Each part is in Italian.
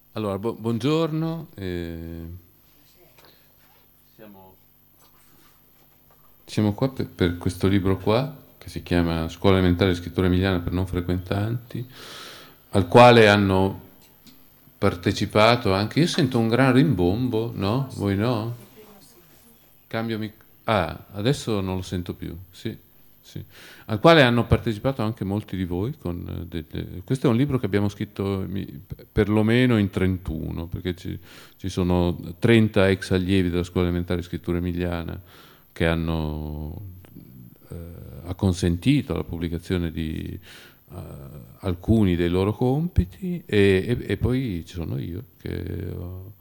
Allora, buongiorno. Siamo, siamo qua per questo libro qua, che si chiama Scuola elementare di scrittura emiliana per non frequentanti, al quale hanno partecipato anche... Io sento un gran rimbombo, no? Voi no? Cambio Ah, adesso non lo sento più, sì, sì. Al quale hanno partecipato anche molti di voi. Questo è un libro che abbiamo scritto perlomeno in 31, perché ci sono 30 ex allievi della scuola elementare di scrittura emiliana che hanno acconsentito alla pubblicazione di alcuni dei loro compiti e poi ci sono io che ho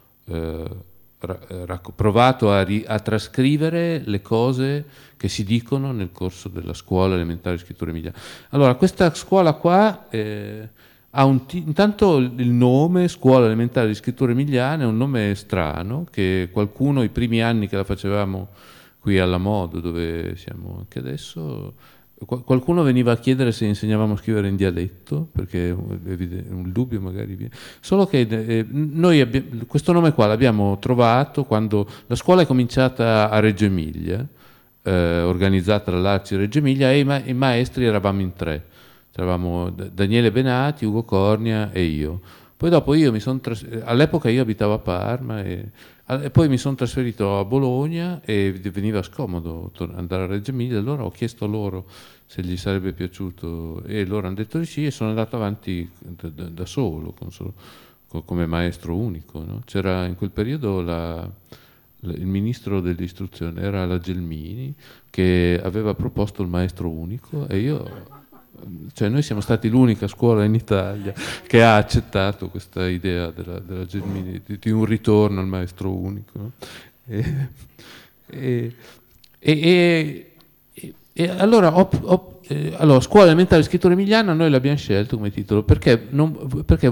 provato a trascrivere le cose che si dicono nel corso della scuola elementare di scrittura emiliana. Allora, questa scuola qua ha intanto il nome, Scuola elementare di scrittura emiliana, è un nome strano che qualcuno, i primi anni che la facevamo qui alla Modo, dove siamo anche adesso, qualcuno veniva a chiedere se insegnavamo a scrivere in dialetto, perché un dubbio magari viene. Solo che questo nome qua l'abbiamo trovato quando la scuola è cominciata a Reggio Emilia, organizzata dall'Arci Reggio Emilia, e i maestri eravamo in tre. Eravamo Daniele Benati, Ugo Cornia e io. Poi dopo all'epoca io abitavo a Parma e poi mi sono trasferito a Bologna e veniva scomodo andare a Reggio Emilia, allora ho chiesto loro se gli sarebbe piaciuto e loro hanno detto di sì e sono andato avanti da solo, come maestro unico, no? C'era in quel periodo il ministro dell'istruzione, era la Gelmini, che aveva proposto il maestro unico e cioè noi siamo stati l'unica scuola in Italia che ha accettato questa idea della Gelmini di un ritorno al maestro unico, no? E, e- e- e allora, allora, Scuola elementare di scrittura emiliana noi l'abbiamo scelto come titolo perché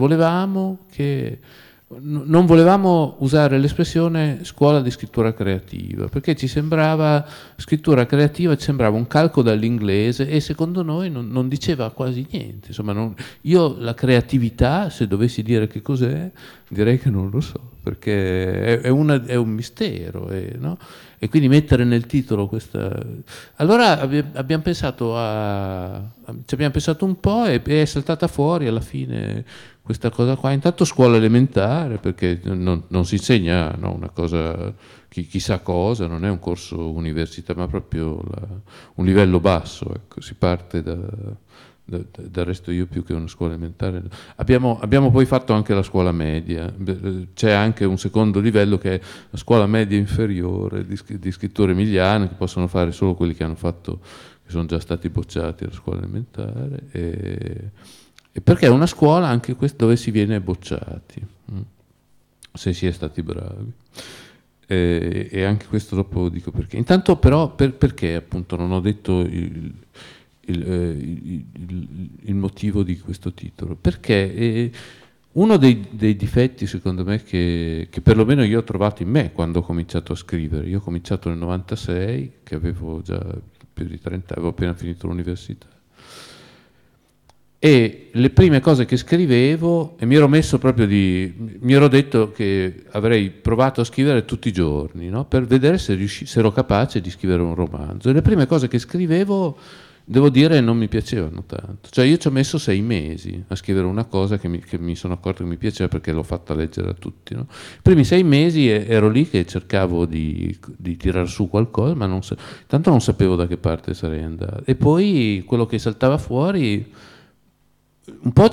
non volevamo usare l'espressione scuola di scrittura creativa, perché ci sembrava scrittura creativa, ci sembrava un calco dall'inglese e secondo noi non diceva quasi niente. Insomma, io la creatività, se dovessi dire che cos'è, direi che non lo so, perché è un mistero, no? E quindi mettere nel titolo questa... Allora abbiamo pensato ci abbiamo pensato un po' e è saltata fuori alla fine questa cosa qua. Intanto scuola elementare, perché non si insegna, no, una cosa chissà cosa, non è un corso università, ma proprio un livello basso, ecco. Si parte dal resto io più che una scuola elementare. Abbiamo poi fatto anche la scuola media, c'è anche un secondo livello che è la scuola media inferiore di scrittura emiliana, che possono fare solo quelli che sono già stati bocciati alla scuola elementare, e perché è una scuola anche questa dove si viene bocciati, se si è stati bravi. E anche questo dopo dico perché. Intanto però perché appunto non ho detto il motivo di questo titolo? Perché uno dei difetti secondo me che perlomeno io ho trovato in me quando ho cominciato a scrivere, io ho cominciato nel 96, che avevo già più di 30, avevo appena finito l'università, e le prime cose che scrivevo, e mi ero detto che avrei provato a scrivere tutti i giorni, no? Per vedere se ero capace di scrivere un romanzo. E le prime cose che scrivevo, devo dire, non mi piacevano tanto. Cioè io ci ho messo 6 mesi a scrivere una cosa che mi sono accorto che mi piaceva perché l'ho fatta leggere a tutti, no? I primi 6 mesi ero lì che cercavo di tirar su qualcosa, ma tanto non sapevo da che parte sarei andato. E poi quello che saltava fuori un po'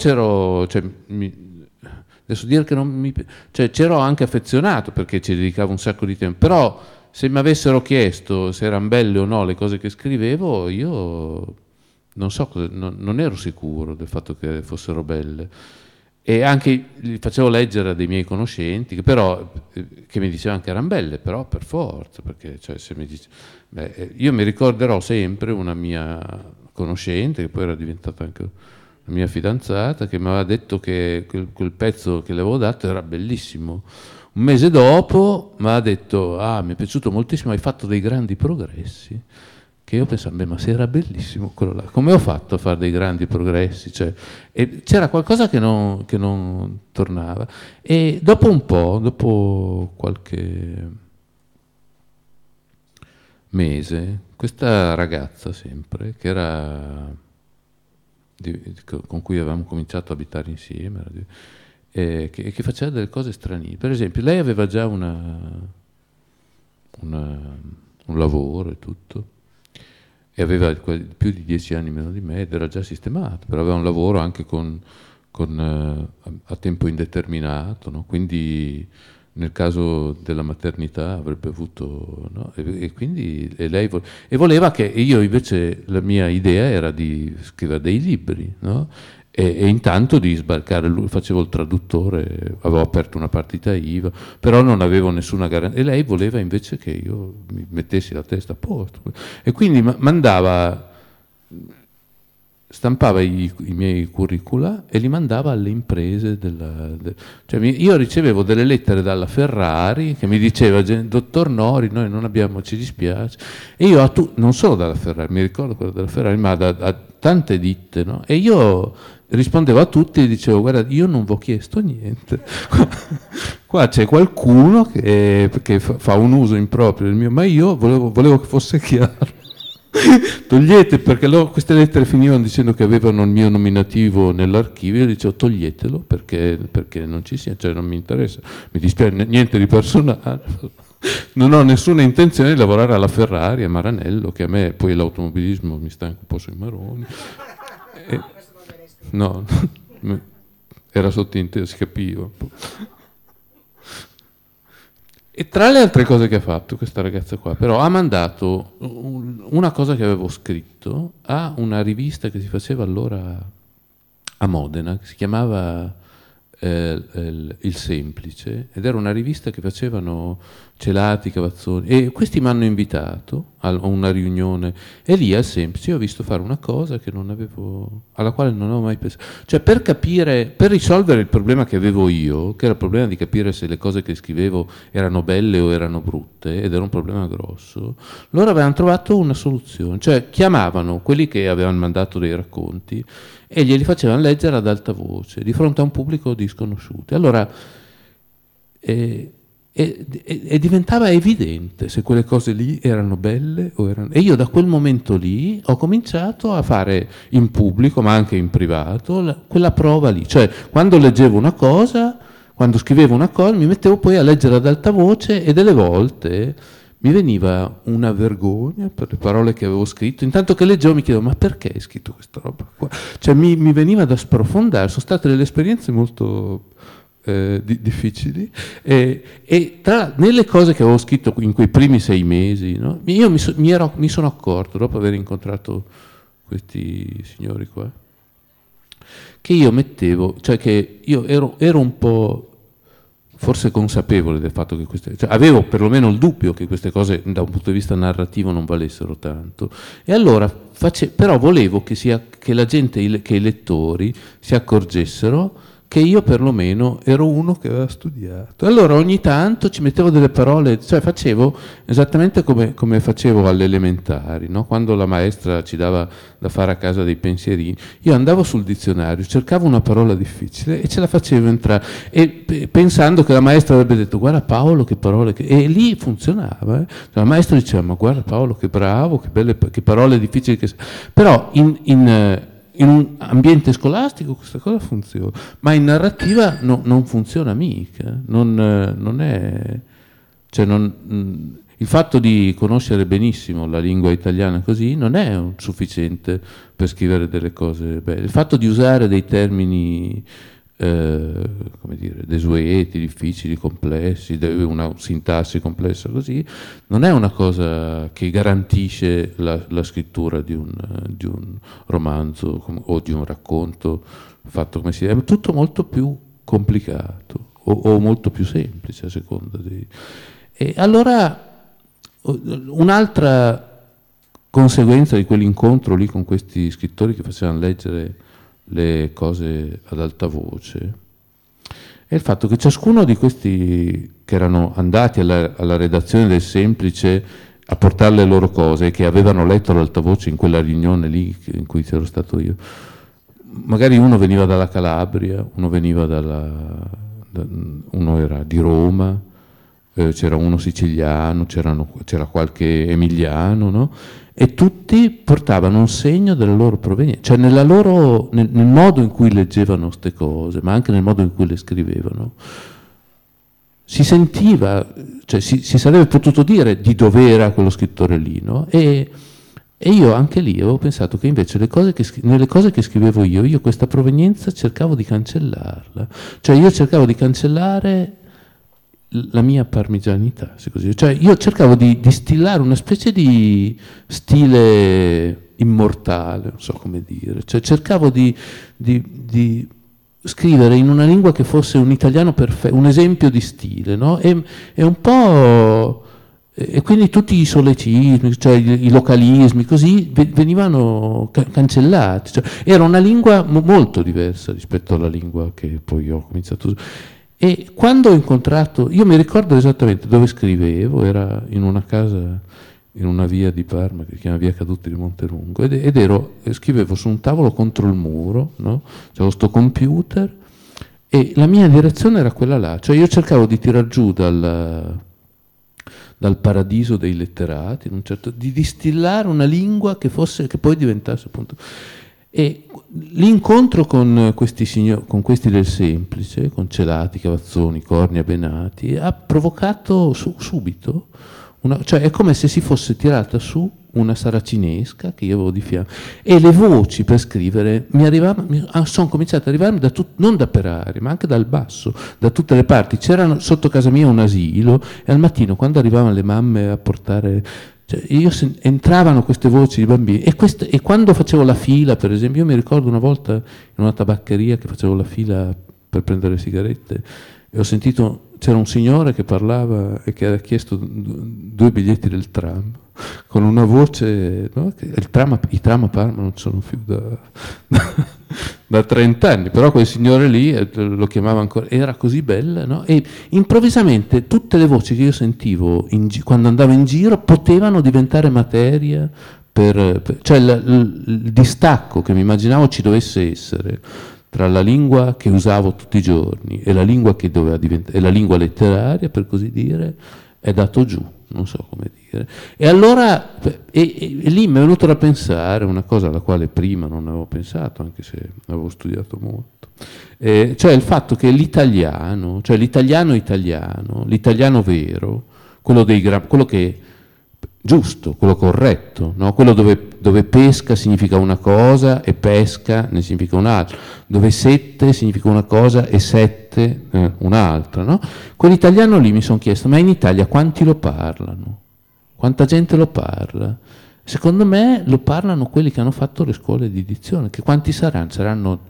adesso dire che non mi, cioè c'ero anche affezionato perché ci dedicavo un sacco di tempo, però se mi avessero chiesto se erano belle o no le cose che scrivevo, io non so, non ero sicuro del fatto che fossero belle. E anche li facevo leggere a dei miei conoscenti che mi dicevano che erano belle, però per forza, perché cioè, se mi dice, io mi ricorderò sempre una mia conoscente che poi era diventata anche la mia fidanzata, che mi aveva detto che quel pezzo che le avevo dato era bellissimo. Un mese dopo mi ha detto: ah, mi è piaciuto moltissimo, hai fatto dei grandi progressi, che io pensavo, beh, ma se era bellissimo quello là, come ho fatto a fare dei grandi progressi? Cioè, e c'era qualcosa che non tornava. E dopo un po', dopo qualche mese, questa ragazza sempre, che era con cui avevamo cominciato a abitare insieme, che faceva delle cose stranine. Per esempio, lei aveva già un lavoro e tutto, e aveva più di 10 anni meno di me ed era già sistemato, però aveva un lavoro anche a tempo indeterminato, no? Quindi nel caso della maternità avrebbe avuto, no? E quindi voleva che io invece, la mia idea era di scrivere dei libri, no? E intanto di sbarcare, lui facevo il traduttore, avevo aperto una partita IVA, però non avevo nessuna garanzia, e lei voleva invece che io mi mettessi la testa a posto, e quindi stampava i miei curricula e li mandava alle imprese cioè io ricevevo delle lettere dalla Ferrari che mi diceva, dottor Nori, noi non abbiamo, ci dispiace, e io non solo dalla Ferrari, mi ricordo quello della Ferrari, ma da tante ditte, no? E io rispondevo a tutti e dicevo, guarda, io non vi ho chiesto niente, qua c'è qualcuno che fa un uso improprio del mio, ma io volevo che fosse chiaro. Togliete, perché queste lettere finivano dicendo che avevano il mio nominativo nell'archivio, io dicevo toglietelo perché non ci sia, cioè non mi interessa, mi dispiace, niente di personale, non ho nessuna intenzione di lavorare alla Ferrari, a Maranello, che a me poi l'automobilismo mi sta anche un po' sui maroni. No, era sottinteso, si capiva. E tra le altre cose che ha fatto questa ragazza qua, però ha mandato una cosa che avevo scritto a una rivista che si faceva allora a Modena, che si chiamava Il Semplice, ed era una rivista che facevano Celati, Cavazzoni, e questi mi hanno invitato a una riunione, e lì al Semplice ho visto fare una cosa alla quale non avevo mai pensato, cioè per risolvere il problema che avevo io, che era il problema di capire se le cose che scrivevo erano belle o erano brutte, ed era un problema grosso. Loro avevano trovato una soluzione, cioè chiamavano quelli che avevano mandato dei racconti e glieli facevano leggere ad alta voce di fronte a un pubblico di sconosciuti. Allora e diventava evidente se quelle cose lì erano belle o erano. E io da quel momento lì ho cominciato a fare in pubblico, ma anche in privato, quella prova lì. Cioè, quando leggevo una cosa, quando scrivevo una cosa, mi mettevo poi a leggere ad alta voce, e delle volte mi veniva una vergogna per le parole che avevo scritto. Intanto che leggevo mi chiedevo, ma perché hai scritto questa roba qua? Cioè mi veniva da sprofondare. Sono state delle esperienze molto difficili, e nelle cose che avevo scritto in quei primi 6 mesi, no? Io mi sono accorto, dopo aver incontrato questi signori qua, che io mettevo, cioè che io ero un po' forse consapevole del fatto che cioè avevo perlomeno il dubbio che queste cose da un punto di vista narrativo non valessero tanto, e allora però volevo che la gente, che i lettori si accorgessero che io perlomeno ero uno che aveva studiato. Allora ogni tanto ci mettevo delle parole, cioè facevo esattamente come facevo alle elementari, no? Quando la maestra ci dava da fare a casa dei pensierini, io andavo sul dizionario, cercavo una parola difficile e ce la facevo entrare, e pensando che la maestra avrebbe detto guarda Paolo che parole, e lì funzionava. Cioè, la maestra diceva ma guarda Paolo che bravo, che belle, che parole difficili che. Però in un ambiente scolastico questa cosa funziona, ma in narrativa non funziona mica. Il fatto di conoscere benissimo la lingua italiana così non è sufficiente per scrivere delle cose belle. Il fatto di usare dei termini come dire, desueti, difficili, complessi, una sintassi complessa così, non è una cosa che garantisce la scrittura di un romanzo o di un racconto fatto come si deve. È tutto molto più complicato o molto più semplice a seconda di. E allora un'altra conseguenza di quell'incontro lì con questi scrittori che facevano leggere le cose ad alta voce è il fatto che ciascuno di questi che erano andati alla redazione del Semplice a portare le loro cose, che avevano letto l'altavoce in quella riunione lì in cui c'ero stato io. Magari uno veniva dalla Calabria, uno era di Roma, c'era uno siciliano, c'era qualche emiliano, no? E tutti portavano un segno della loro provenienza, cioè nel modo in cui leggevano queste cose, ma anche nel modo in cui le scrivevano. Si sentiva, cioè si sarebbe potuto dire di dove era quello scrittore lì, no? E io anche lì avevo pensato che invece nelle cose che scrivevo io questa provenienza cercavo di cancellarla. Cioè io cercavo di cancellare la mia parmigianità, se così. Cioè io cercavo di distillare una specie di stile immortale, non so come dire. Cioè cercavo di scrivere in una lingua che fosse un italiano perfetto, un esempio di stile, no? E un po'... E quindi tutti i solecismi, cioè i localismi, così venivano cancellati. Cioè, era una lingua molto diversa rispetto alla lingua che poi ho cominciato a usare. E quando ho incontrato, io mi ricordo esattamente dove scrivevo, era in una casa, in una via di Parma che si chiama Via Caduti di Monterungo, scrivevo su un tavolo contro il muro, no? C'avevo sto computer e la mia direzione era quella là, cioè io cercavo di tirar giù dal paradiso dei letterati, di distillare una lingua che poi diventasse appunto. E l'incontro con questi del Semplice, con Celati, Cavazzoni, Cornia, Benati, ha provocato subito, cioè è come se si fosse tirata su una saracinesca che io avevo di fianco, e le voci per scrivere sono cominciate ad arrivarmi non da per aria, ma anche dal basso, da tutte le parti. C'era sotto casa mia un asilo e al mattino quando arrivavano le mamme a portare, cioè entravano queste voci di bambini e quando facevo la fila, per esempio, io mi ricordo una volta in una tabaccheria che facevo la fila per prendere le sigarette e ho sentito, c'era un signore che parlava e che aveva chiesto 2 biglietti del tram con una voce, no? I tram a Parma non sono più da 30 anni, però quel signore lì lo chiamava ancora, era così bella, no? E improvvisamente tutte le voci che io sentivo quando andavo in giro potevano diventare materia cioè il distacco che mi immaginavo ci dovesse essere tra la lingua che usavo tutti i giorni e la lingua che doveva diventare, e la lingua letteraria, per così dire, è dato giù, non so come dire. E allora, e lì mi è venuto da pensare una cosa alla quale prima non avevo pensato, anche se avevo studiato molto, cioè il fatto che l'italiano, cioè l'italiano italiano, l'italiano vero, quello che giusto, quello corretto, no? Quello dove pesca significa una cosa e pesca ne significa un'altra, dove sette significa una cosa e sette un'altra, no? Quell'italiano lì mi sono chiesto, ma in Italia quanti lo parlano? Quanta gente lo parla? Secondo me lo parlano quelli che hanno fatto le scuole di dizione, che quanti saranno? Saranno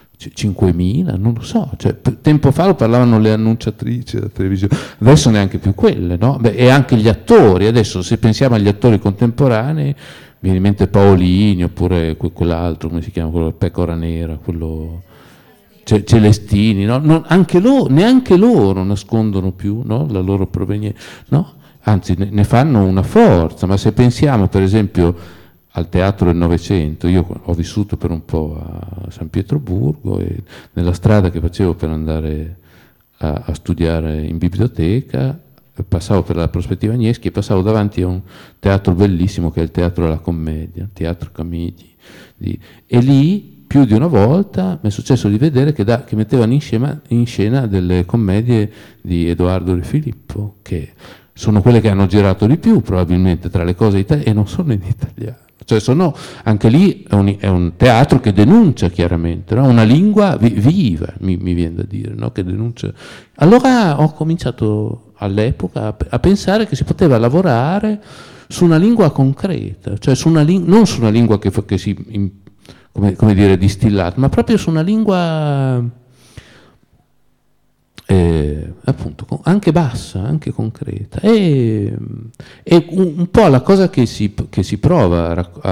5.000, non lo so, cioè, tempo fa lo parlavano le annunciatrici della televisione, adesso neanche più quelle, no? Beh, e anche gli attori, adesso se pensiamo agli attori contemporanei viene in mente Paolini oppure quell'altro, come si chiama, quello Pecora Nera, quello Celestini, no? Neanche loro nascondono più, no? La loro provenienza, no? Anzi ne fanno una forza, ma se pensiamo per esempio al teatro del Novecento, io ho vissuto per un po' a San Pietroburgo e nella strada che facevo per andare a studiare in biblioteca, passavo per la prospettiva Agneschi e passavo davanti a un teatro bellissimo che è il Teatro della Commedia, Teatro Camigi, e lì più di una volta mi è successo di vedere che mettevano in scena delle commedie di Edoardo De Filippo, che sono quelle che hanno girato di più probabilmente tra le cose italiane, e non sono in italiano. Cioè anche lì è un teatro che denuncia chiaramente, no? Una lingua viva, mi viene da dire, no? Che denuncia. Allora ho cominciato all'epoca a pensare che si poteva lavorare su una lingua concreta, cioè non su una lingua che si, come dire, distillata, ma proprio su una lingua appunto anche bassa, anche concreta, e un po' la cosa che si prova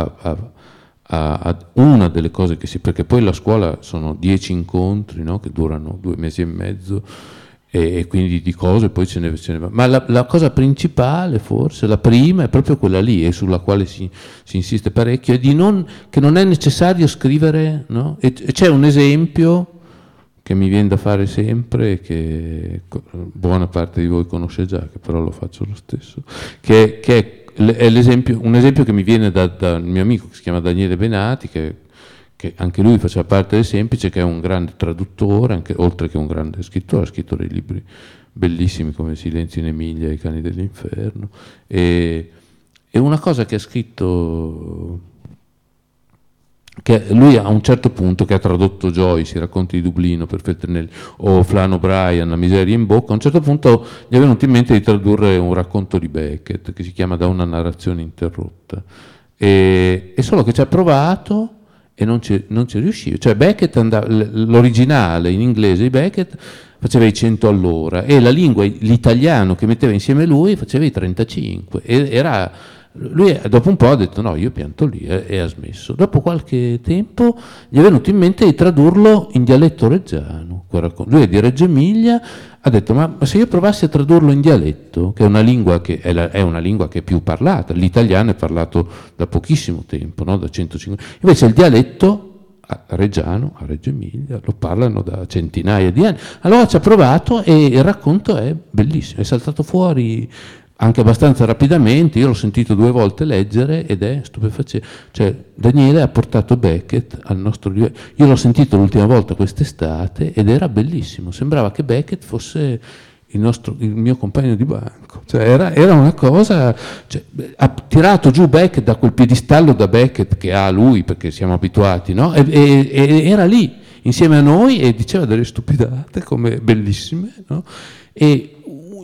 a una delle cose perché poi la scuola sono 10 incontri, no? Che durano 2 mesi e mezzo, e quindi di cose poi ce ne va. Ma la cosa principale, forse, la prima, è proprio quella lì, e sulla quale si insiste parecchio, è che non è necessario scrivere, no? E c'è un esempio che mi viene da fare sempre, che buona parte di voi conosce già, che però lo faccio lo stesso, che è un esempio che mi viene da un mio amico che si chiama Daniele Benati, che anche lui faceva parte del Semplice, che è un grande traduttore, oltre che un grande scrittore, ha scritto dei libri bellissimi come Silenzio in Emilia e I cani dell'inferno. E una cosa che ha scritto, che lui a un certo punto, che ha tradotto Joyce, I racconti di Dublino per Feltrinelli, o Flann O'Brien, La miseria in bocca, a un certo punto gli è venuto in mente di tradurre un racconto di Beckett che si chiama Da una narrazione interrotta. E solo che ci ha provato e non ci riusciva. Cioè Beckett l'originale in inglese di Beckett faceva i 100 all'ora e la lingua, l'italiano che metteva insieme lui faceva i 35. Lui dopo un po' ha detto no, io pianto lì e ha smesso. Dopo qualche tempo gli è venuto in mente di tradurlo in dialetto reggiano. Lui è di Reggio Emilia, ha detto ma se io provassi a tradurlo in dialetto, che è una lingua che è una lingua che è più parlata, l'italiano è parlato da pochissimo tempo, no? Da 150. Invece il dialetto a Reggiano, a Reggio Emilia, lo parlano da centinaia di anni. Allora ci ha provato e il racconto è bellissimo, è saltato fuori anche abbastanza rapidamente. Io l'ho sentito 2 volte leggere ed è stupefacente. Cioè Daniele ha portato Beckett al nostro livello. Io l'ho sentito l'ultima volta quest'estate ed era bellissimo, sembrava che Beckett fosse il mio compagno di banco, cioè era una cosa, cioè, ha tirato giù Beckett da quel piedistallo da Beckett che ha lui, perché siamo abituati, no? E era lì insieme a noi e diceva delle stupidate come bellissime, no? E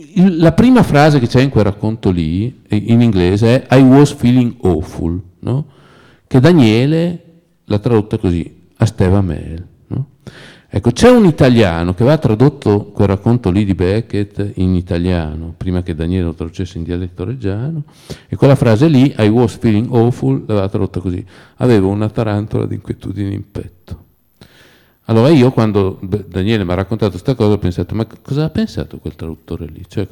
la prima frase che c'è in quel racconto lì in inglese è I was feeling awful, no? Che Daniele l'ha tradotta così, a Steva Mel, no? Ecco, c'è un italiano che aveva tradotto quel racconto lì di Beckett in italiano, prima che Daniele lo traducesse in dialetto reggiano, e quella frase lì, I was feeling awful, l'aveva tradotta così, avevo una tarantola di inquietudini in petto. Allora io, quando Daniele mi ha raccontato questa cosa, ho pensato, ma cosa ha pensato quel traduttore lì? Cioè,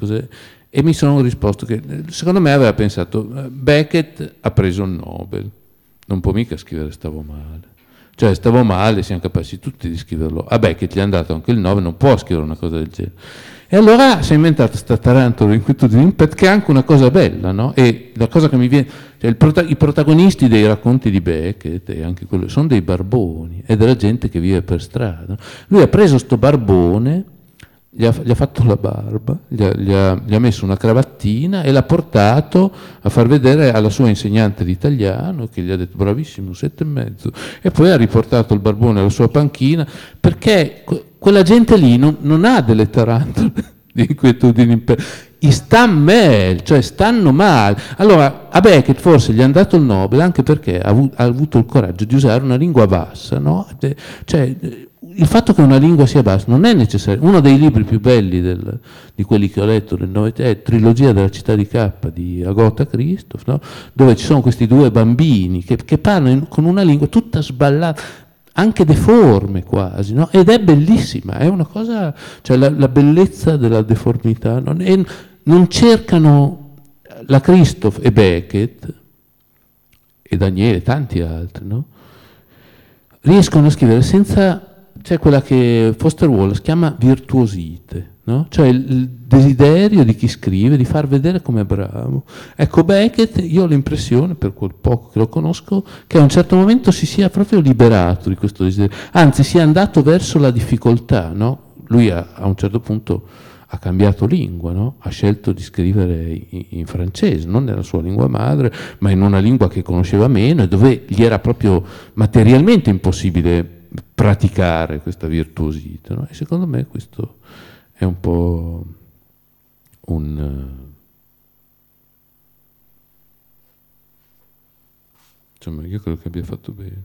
e mi sono risposto che, secondo me, aveva pensato, Beckett ha preso il Nobel, non può mica scrivere stavo male. Cioè stavo male, siamo capaci tutti di scriverlo. A Beckett gli è andato anche il 9, non può scrivere una cosa del genere. E allora si è inventato questa tarantola inquietudine in petto, che è anche una cosa bella, no? E la cosa che mi viene, cioè i protagonisti dei racconti di Beckett e anche quello, sono dei barboni, è della gente che vive per strada. Lui ha preso sto barbone, gli ha fatto la barba, gli ha messo una cravattina e l'ha portato a far vedere alla sua insegnante di italiano, che gli ha detto bravissimo, 7,5, e poi ha riportato il barbone alla sua panchina, perché quella gente lì non ha delle tarantole di inquietudini, sta male, cioè stanno male. Allora a Beckett forse gli hanno dato il Nobel anche perché ha avuto il coraggio di usare una lingua bassa, no? Cioè il fatto che una lingua sia bassa non è necessario. Uno dei libri più belli di quelli che ho letto nel Novecento è Trilogia della città di K di Agatha Christoph, no? Dove ci sono questi 2 bambini che parlano con una lingua tutta sballata, anche deforme quasi, no? Ed è bellissima, è una cosa, cioè la bellezza della deformità. Non cercano la Christoph e Beckett e Daniele e tanti altri, no? Riescono a scrivere senza, c'è quella che Foster Wallace chiama virtuosite, no? Cioè il desiderio di chi scrive di far vedere come è bravo. Ecco, Beckett, io ho l'impressione, per quel poco che lo conosco, che a un certo momento si sia proprio liberato di questo desiderio, anzi sia andato verso la difficoltà, no? Lui a un certo punto ha cambiato lingua, no? Ha scelto di scrivere in francese, non nella sua lingua madre, ma in una lingua che conosceva meno e dove gli era proprio materialmente impossibile praticare questa virtuosità, no? E secondo me questo è un po' insomma, io credo che abbia fatto bene.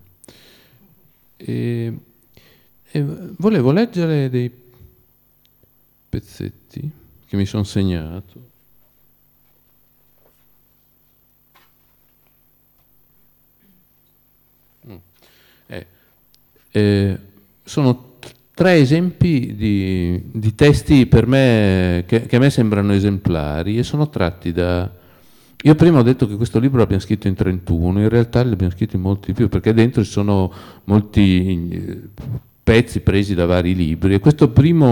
E volevo leggere dei pezzetti che mi sono segnato. Sono tre esempi di testi per me che a me sembrano esemplari e sono tratti da... Io prima ho detto che questo libro l'abbiamo scritto in 31, in realtà l'abbiamo scritto in molti di più, perché dentro ci sono molti pezzi presi da vari libri e questi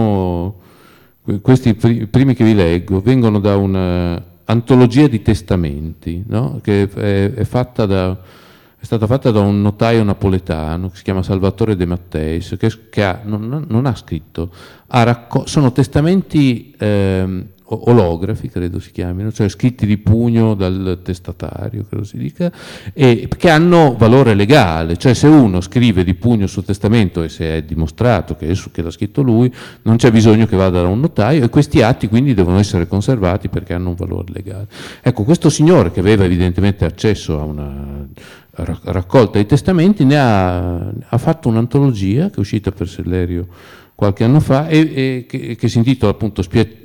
primi che vi leggo vengono da un'antologia di testamenti, no? Che è stata fatta da un notaio napoletano che si chiama Salvatore De Matteis, che non ha scritto, sono testamenti olografi, credo si chiamino, cioè scritti di pugno dal testatario, credo si dica, e che hanno valore legale, cioè se uno scrive di pugno sul testamento e se è dimostrato che l'ha scritto lui, non c'è bisogno che vada da un notaio e questi atti quindi devono essere conservati perché hanno un valore legale. Ecco, questo signore che aveva evidentemente accesso a una raccolta di testamenti ne ha fatto un'antologia che è uscita per Sellerio qualche anno fa e che si intitola appunto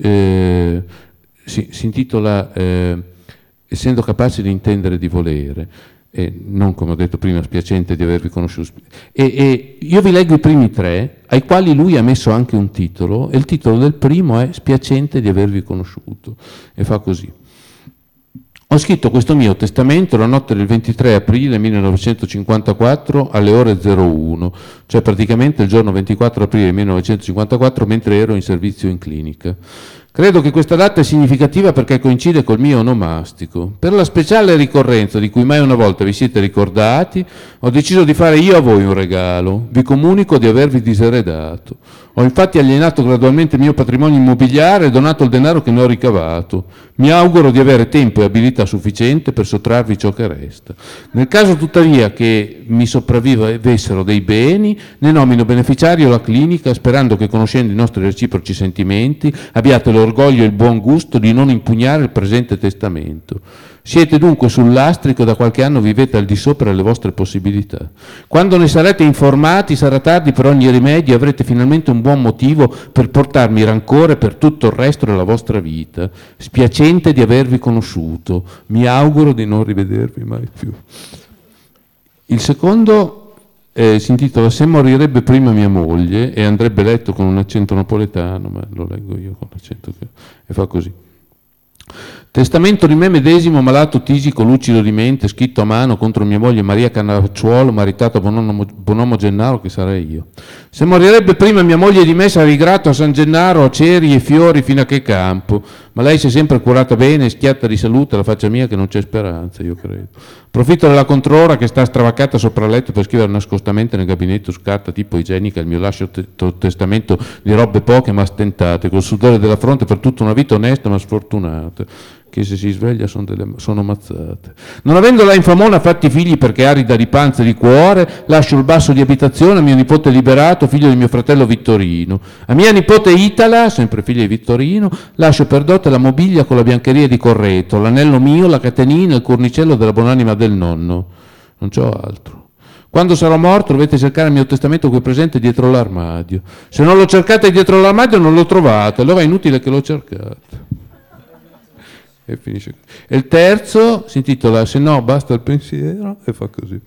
si intitola Essendo capaci di intendere e di volere, non come ho detto prima spiacente di avervi conosciuto, e io vi leggo i primi tre ai quali lui ha messo anche un titolo e il titolo del primo è Spiacente di avervi conosciuto e fa così: ho scritto questo mio testamento la notte del 23 aprile 1954 alle ore 01, cioè praticamente il giorno 24 aprile 1954 mentre ero in servizio in clinica. Credo che questa data è significativa perché coincide col mio onomastico. Per la speciale ricorrenza di cui mai una volta vi siete ricordati, ho deciso di fare io a voi un regalo. Vi comunico di avervi diseredato. Ho infatti alienato gradualmente il mio patrimonio immobiliare e donato il denaro che ne ho ricavato. Mi auguro di avere tempo e abilità sufficiente per sottrarvi ciò che resta. Nel caso tuttavia che mi sopravvivessero dei beni, ne nomino beneficiario la clinica sperando che, conoscendo i nostri reciproci sentimenti, abbiate l'orgoglio e il buon gusto di non impugnare il presente testamento. Siete dunque sul lastrico e da qualche anno vivete al di sopra delle vostre possibilità. Quando ne sarete informati sarà tardi per ogni rimedio e avrete finalmente un buon motivo per portarmi rancore per tutto il resto della vostra vita. Spiacente di avervi conosciuto. Mi auguro di non rivedervi mai più. Il secondo si intitola Se morirebbe prima mia moglie e andrebbe letto con un accento napoletano, ma lo leggo io con l'accento e fa così. Testamento di me medesimo, malato tisico, lucido di mente, scritto a mano contro mia moglie Maria Cannavacciuolo, maritata a Bonomo Gennaro, che sarei io. Se morirebbe prima mia moglie di me, sarei grato a San Gennaro, a ceri e fiori fino a che campo, ma lei si è sempre curata bene e schiatta di salute la faccia mia che non c'è speranza, io credo. Approfitto della controra che sta stravaccata sopra il letto per scrivere nascostamente nel gabinetto su carta tipo igienica il mio lascio testamento di robe poche ma stentate, col sudore della fronte per tutta una vita onesta ma sfortunata, che se si sveglia sono mazzate. Non avendo la infamona fatti figli perché arida di panza e di cuore, lascio il basso di abitazione a mio nipote Liberato, figlio di mio fratello Vittorino. A mia nipote Itala, sempre figlia di Vittorino, lascio per dote la mobilia con la biancheria di Correto, l'anello mio, la catenina, il cornicello della buonanima del nonno. Non c'ho altro. Quando sarò morto dovete cercare il mio testamento qui presente dietro l'armadio. Se non lo cercate dietro l'armadio non lo trovate, allora è inutile che lo cercate. E finisce così. E il terzo si intitola Se no basta il pensiero e fa così: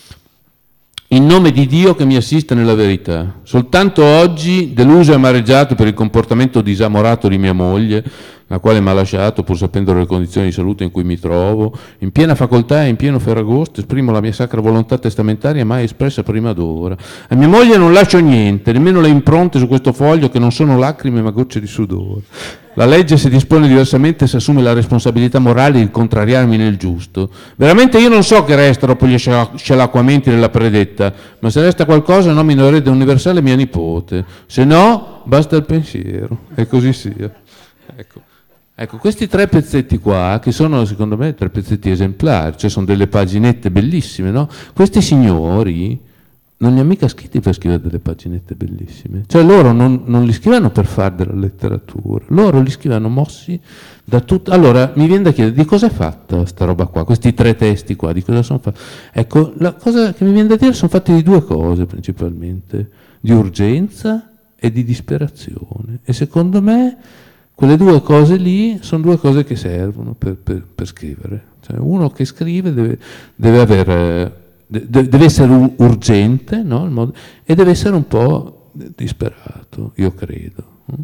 in nome di Dio che mi assista nella verità, soltanto oggi, deluso e amareggiato per il comportamento disamorato di mia moglie, la quale mi ha lasciato pur sapendo le condizioni di salute in cui mi trovo, in piena facoltà e in pieno ferragosto esprimo la mia sacra volontà testamentaria mai espressa prima d'ora. A mia moglie non lascio niente, nemmeno le impronte su questo foglio che non sono lacrime ma gocce di sudore. La legge, se dispone diversamente, si assume la responsabilità morale di contrariarmi nel giusto. Veramente io non so che resta dopo gli scialacquamenti della predetta, ma se resta qualcosa nomino erede universale mia nipote, se no basta il pensiero, e così sia. Ecco, questi tre pezzetti qua, che sono secondo me tre pezzetti esemplari, cioè sono delle paginette bellissime, no? Questi signori non li ha mica scritti per scrivere delle paginette bellissime, cioè loro non li scrivono per fare della letteratura, loro li scrivono mossi da tutto. Allora mi viene da chiedere di cosa è fatta sta roba qua, questi tre testi qua, di cosa sono fatti? Ecco, la cosa che mi viene da dire sono fatti di due cose principalmente, di urgenza e di disperazione, e secondo me quelle due cose lì sono due cose che servono per scrivere. Cioè, uno che scrive deve essere urgente, no? E deve essere un po' disperato, io credo.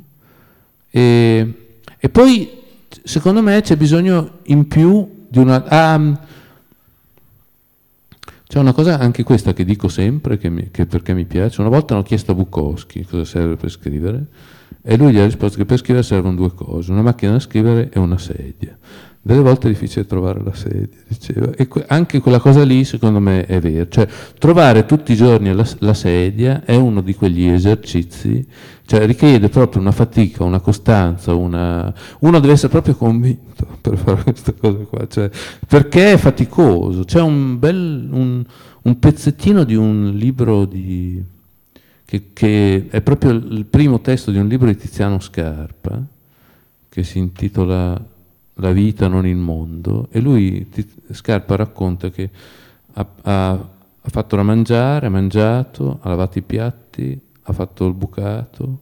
E poi, secondo me, c'è bisogno in più di una... c'è una cosa, anche questa, che dico sempre, che perché mi piace. Una volta hanno chiesto a Bukowski cosa serve per scrivere, e lui gli ha risposto che per scrivere servono due cose: una macchina da scrivere e una sedia. Delle volte è difficile trovare la sedia, diceva, e anche quella cosa lì secondo me è vero, cioè trovare tutti i giorni la sedia è uno di quegli esercizi, cioè richiede proprio una fatica, una costanza, uno deve essere proprio convinto per fare questa cosa qua, cioè, perché è faticoso. C'è un pezzettino di un libro che è proprio il primo testo di un libro di Tiziano Scarpa, che si intitola La vita, non il mondo, e lui, Scarpa, racconta che ha fatto da mangiare, ha mangiato, ha lavato i piatti, ha fatto il bucato,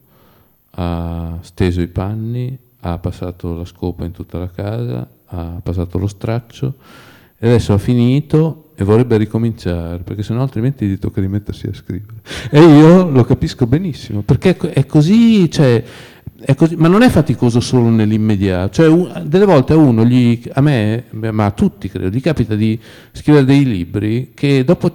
ha steso i panni, ha passato la scopa in tutta la casa, ha passato lo straccio, e adesso ha finito e vorrebbe ricominciare, perché sennò altrimenti gli tocca rimettersi a scrivere. E io lo capisco benissimo, perché è così, cioè, è così, ma non è faticoso solo nell'immediato, cioè delle volte a me, ma a tutti credo, gli capita di scrivere dei libri che dopo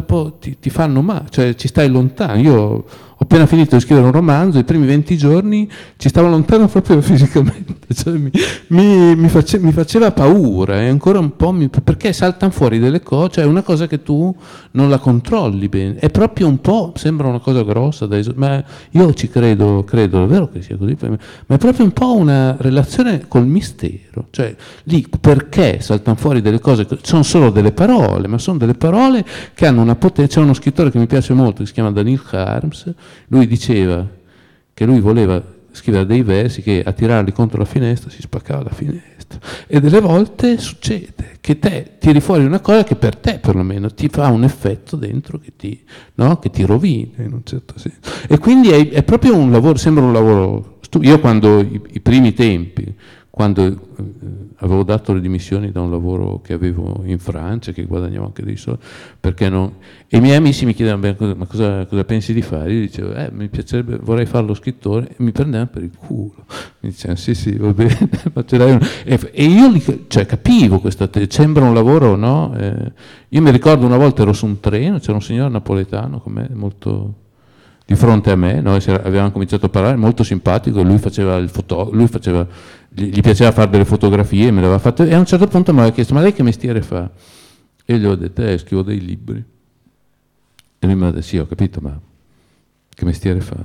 ti fanno male, cioè ci stai lontano. Io ho appena finito di scrivere un romanzo, i primi 20 giorni ci stavo lontano proprio fisicamente, cioè mi faceva paura, e ancora un po' perché saltano fuori delle cose, cioè una cosa che tu non la controlli bene, è proprio un po', sembra una cosa grossa, ma io ci credo davvero che sia così, ma è proprio un po' una relazione col mistero, cioè lì perché saltano fuori delle cose, sono solo delle parole, ma sono delle parole che hanno una potenza. C'è uno scrittore che mi piace molto, che si chiama Daniel Harms. Lui diceva che lui voleva scrivere dei versi che a tirarli contro la finestra si spaccava la finestra, e delle volte succede che te tiri fuori una cosa che per te perlomeno ti fa un effetto dentro che ti rovina in un certo senso, e quindi è proprio un lavoro, sembra un lavoro io quando i primi tempi, quando avevo dato le dimissioni da un lavoro che avevo in Francia, che guadagnavo anche dei soldi, perché non... E i miei amici mi chiedevano: ma cosa pensi di fare? Io dicevo: mi piacerebbe, vorrei fare lo scrittore, e mi prendevano per il culo. Mi dicevano: sì, va bene, ma ce l'hai. E io capivo questo, sembra un lavoro, no? Io mi ricordo una volta ero su un treno, c'era un signore napoletano con me, molto... di fronte a me, noi avevamo cominciato a parlare, molto simpatico, lui faceva gli piaceva fare delle fotografie, me le aveva fatte, e a un certo punto mi aveva chiesto: ma lei che mestiere fa? E io gli ho detto: scrivo dei libri. E lui mi ha detto: sì, ho capito, ma che mestiere fa?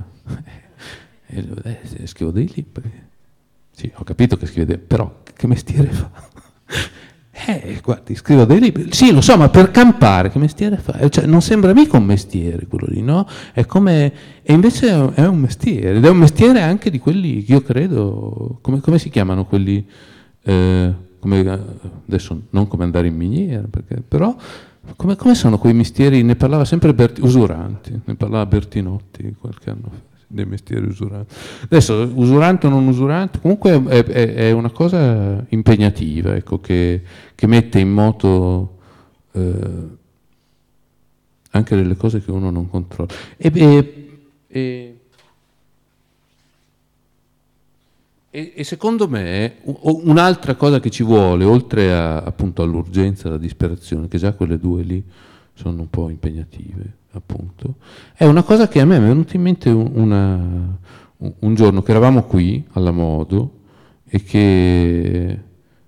E gli ho detto: scrivo dei libri. Sì, ho capito che scrive però che mestiere fa? Guardi, scrivo dei libri. Sì, lo so, ma per campare che mestiere fa? Cioè, non sembra mica un mestiere quello lì, no? È come... E invece è un mestiere, ed è un mestiere anche di quelli che io credo... Come si chiamano quelli... adesso non come andare in miniera, però... Come sono quei mestieri? Ne parlava sempre usuranti, ne parlava Bertinotti qualche anno fa, dei mestieri usuranti. Adesso, usurante o non usurante, comunque è una cosa impegnativa, ecco, che mette in moto anche delle cose che uno non controlla. E secondo me un'altra cosa che ci vuole, oltre appunto all'urgenza e alla disperazione, che già quelle due lì sono un po' impegnative, appunto, è una cosa che a me è venuta in mente un giorno che eravamo qui alla Modo, e che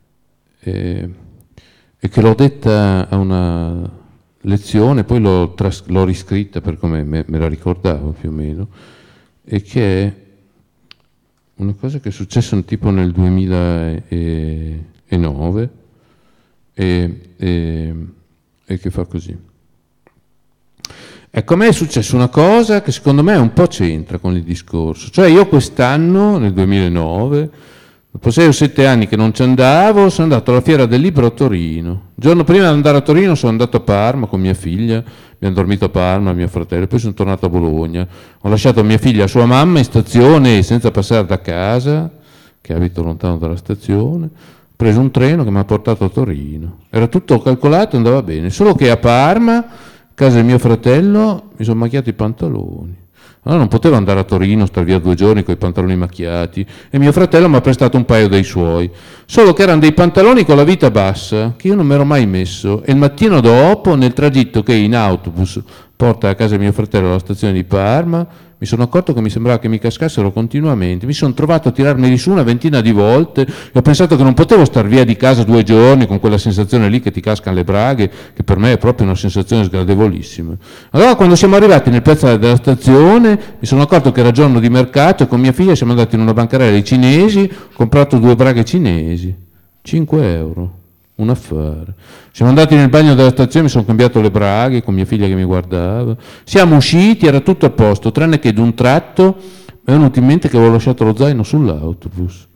l'ho detta a una lezione, poi l'ho riscritta per come me la ricordavo più o meno, e che è una cosa che è successa tipo nel 2009 e che fa così. Ecco, a me è successa una cosa che secondo me un po' c'entra con il discorso. Cioè io quest'anno, nel 2009, dopo 6 o 7 anni che non ci andavo, sono andato alla Fiera del Libro a Torino. Il giorno prima di andare a Torino sono andato a Parma con mia figlia, abbiamo dormito a Parma, mio fratello, poi sono tornato a Bologna. Ho lasciato mia figlia a sua mamma in stazione senza passare da casa, che abito lontano dalla stazione. Ho preso un treno che mi ha portato a Torino. Era tutto calcolato e andava bene, solo che a Parma, a casa di mio fratello, mi sono macchiato i pantaloni. Allora non potevo andare a Torino, star via 2 giorni con i pantaloni macchiati, e mio fratello mi ha prestato un paio dei suoi. Solo che erano dei pantaloni con la vita bassa, che io non mi ero mai messo, e il mattino dopo, nel tragitto che in autobus porta a casa di mio fratello alla stazione di Parma, mi sono accorto che mi sembrava che mi cascassero continuamente. Mi sono trovato a tirarmi su una ventina di volte e ho pensato che non potevo star via di casa 2 giorni con quella sensazione lì che ti cascano le braghe, che per me è proprio una sensazione sgradevolissima. Allora quando siamo arrivati nel piazzale della stazione mi sono accorto che era giorno di mercato e con mia figlia siamo andati in una bancarella dei cinesi, ho comprato 2 braghe cinesi, 5 euro. Un affare. Siamo andati nel bagno della stazione, mi sono cambiato le braghe con mia figlia che mi guardava. Siamo usciti, era tutto a posto, tranne che d'un tratto mi è venuto in mente che avevo lasciato lo zaino sull'autobus.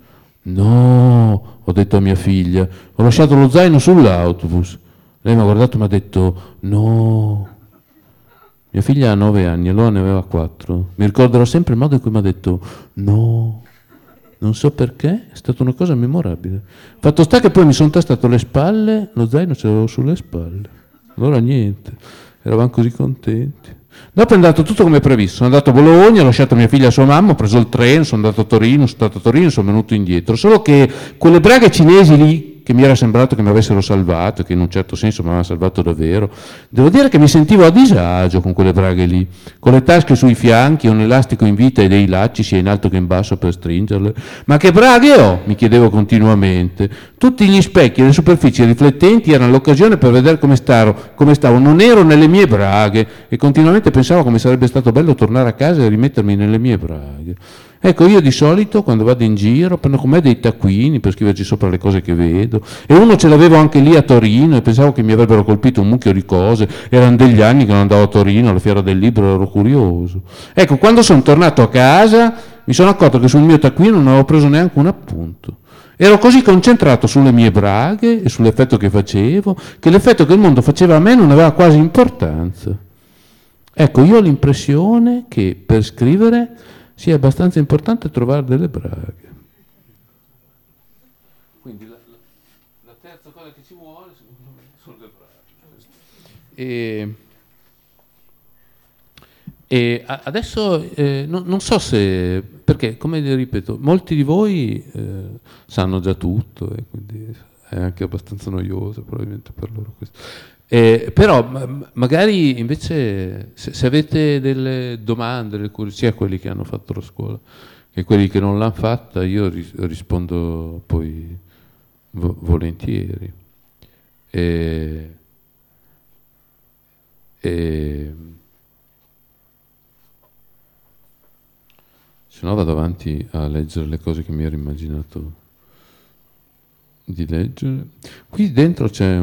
No, ho detto a mia figlia, ho lasciato lo zaino sull'autobus. Lei mi ha guardato e mi ha detto no. Mia figlia ha 9 anni, allora ne aveva 4. Mi ricorderò sempre il modo in cui mi ha detto no. Non so perché, è stata una cosa memorabile. Fatto sta che poi mi sono tastato le spalle, lo zaino ce l'avevo sulle spalle. Allora niente, eravamo così contenti. Dopo è andato tutto come previsto, sono andato a Bologna, ho lasciato mia figlia a sua mamma, ho preso il treno, sono andato a Torino, sono venuto indietro. Solo che quelle braghe cinesi lì, che mi era sembrato che mi avessero salvato, che in un certo senso mi avevano salvato davvero, devo dire che mi sentivo a disagio con quelle braghe lì, con le tasche sui fianchi, un elastico in vita e dei lacci sia in alto che in basso per stringerle. Ma che braghe ho? Mi chiedevo continuamente. Tutti gli specchi e le superfici riflettenti erano l'occasione per vedere come stavo. Non ero nelle mie braghe e continuamente pensavo come sarebbe stato bello tornare a casa e rimettermi nelle mie braghe. Ecco, io di solito quando vado in giro prendo con me dei taccuini per scriverci sopra le cose che vedo, e uno ce l'avevo anche lì a Torino e pensavo che mi avrebbero colpito un mucchio di cose, erano degli anni che non andavo a Torino, alla fiera del libro, ero curioso. Ecco, quando sono tornato a casa mi sono accorto che sul mio taccuino non avevo preso neanche un appunto. Ero così concentrato sulle mie braghe e sull'effetto che facevo, che l'effetto che il mondo faceva a me non aveva quasi importanza. Ecco, io ho l'impressione che per scrivere sia abbastanza importante trovare delle braghe. Quindi la terza cosa che ci vuole, secondo me, sono le braghe. E adesso non so se, perché come ripeto, molti di voi sanno già tutto e quindi è anche abbastanza noioso probabilmente per loro questo. Però magari invece se avete delle domande, sia quelli che hanno fatto la scuola che quelli che non l'hanno fatta, io rispondo poi volentieri. Se no vado avanti a leggere le cose che mi ero immaginato di leggere. Qui dentro c'è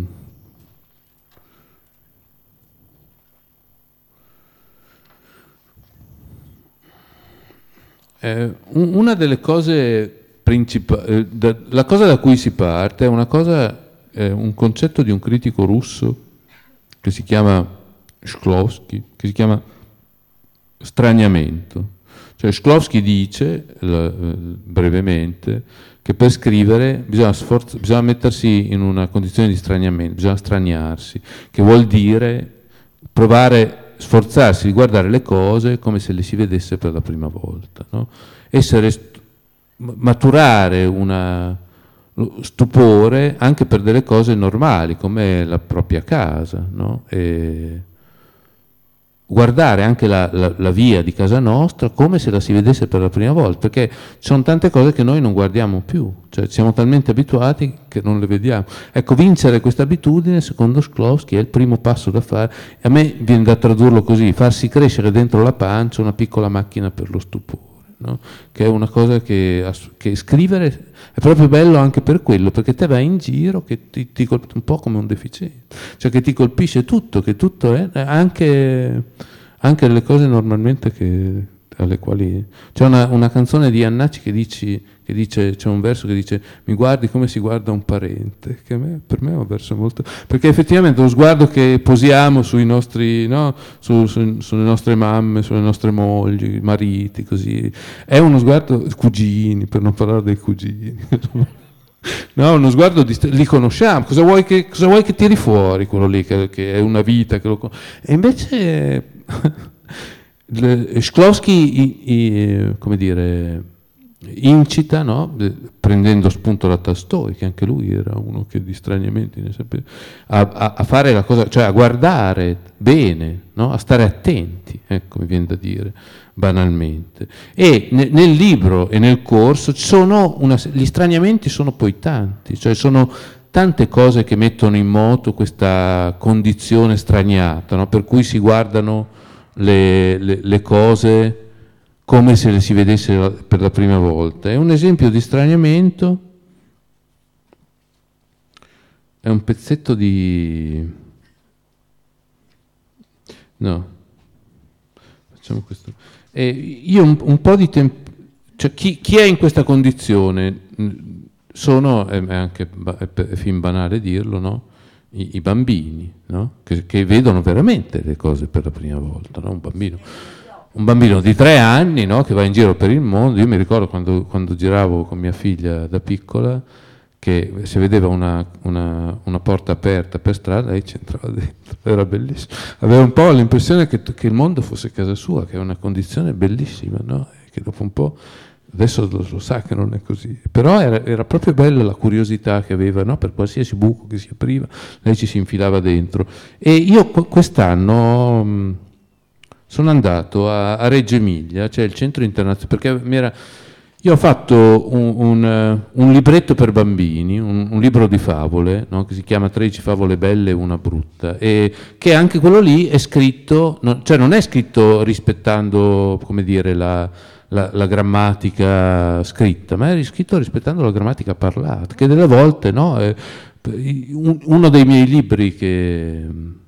una delle cose principali, la cosa da cui si parte è un concetto di un critico russo che si chiama Shklovsky, che si chiama straniamento. Cioè Shklovsky dice, brevemente, che per scrivere bisogna mettersi in una condizione di straniamento, bisogna straniarsi, che vuol dire sforzarsi di guardare le cose come se le si vedesse per la prima volta, no? Maturare stupore anche per delle cose normali come la propria casa, no? E guardare anche la via di casa nostra come se la si vedesse per la prima volta, perché ci sono tante cose che noi non guardiamo più, cioè siamo talmente abituati che non le vediamo. Ecco, vincere questa abitudine, secondo Shklovsky, è il primo passo da fare. A me viene da tradurlo così: farsi crescere dentro la pancia una piccola macchina per lo stupore, no? Che è una cosa che scrivere è proprio bello anche per quello, perché te vai in giro che ti colpisce un po' come un deficiente, cioè che ti colpisce tutto, che tutto è anche le cose normalmente alle quali c'è una canzone di Annacci che dice, c'è un verso che dice: mi guardi come si guarda un parente, che per me è un verso molto, perché effettivamente lo sguardo che posiamo sui nostri, no? sulle nostre mamme, sulle nostre mogli, mariti, così, è uno sguardo, cugini, per non parlare dei cugini. No, uno sguardo li conosciamo, cosa vuoi che tiri fuori quello lì che è una vita e invece Shklovsky, come dire, incita, no? Prendendo spunto da Tolstoi, che anche lui era uno che di straniamenti ne sapeva, a fare la cosa, cioè a guardare bene, no? A stare attenti, ecco, mi viene da dire banalmente. E nel libro e nel corso gli straniamenti sono poi tanti, cioè sono tante cose che mettono in moto questa condizione straniata, no? Per cui si guardano le cose come se le si vedesse per la prima volta. È un esempio di straniamento, è un pezzetto di... No, facciamo questo. Io un po' di tempo... Cioè, chi è in questa condizione? Sono, è anche è fin banale dirlo, no? I bambini, no? Che vedono veramente le cose per la prima volta, no? Un bambino di 3 anni, no? Che va in giro per il mondo. Io mi ricordo quando giravo con mia figlia da piccola, che se vedeva una porta aperta per strada, lei ci entrava dentro, era bellissimo. Aveva un po' l'impressione che il mondo fosse casa sua, che è una condizione bellissima, no? E che dopo un po'... Adesso lo sa che non è così, però era proprio bella la curiosità che aveva, no? Per qualsiasi buco che si apriva, lei ci si infilava dentro. E io quest'anno sono andato a Reggio Emilia, cioè il centro internazionale, perché io ho fatto un libretto per bambini, un libro di favole, no? Che si chiama 13 favole belle e una brutta, e che anche quello lì è scritto, cioè non è scritto rispettando, come dire, la grammatica scritta, ma è scritto rispettando la grammatica parlata, che delle volte, no, è uno dei miei libri che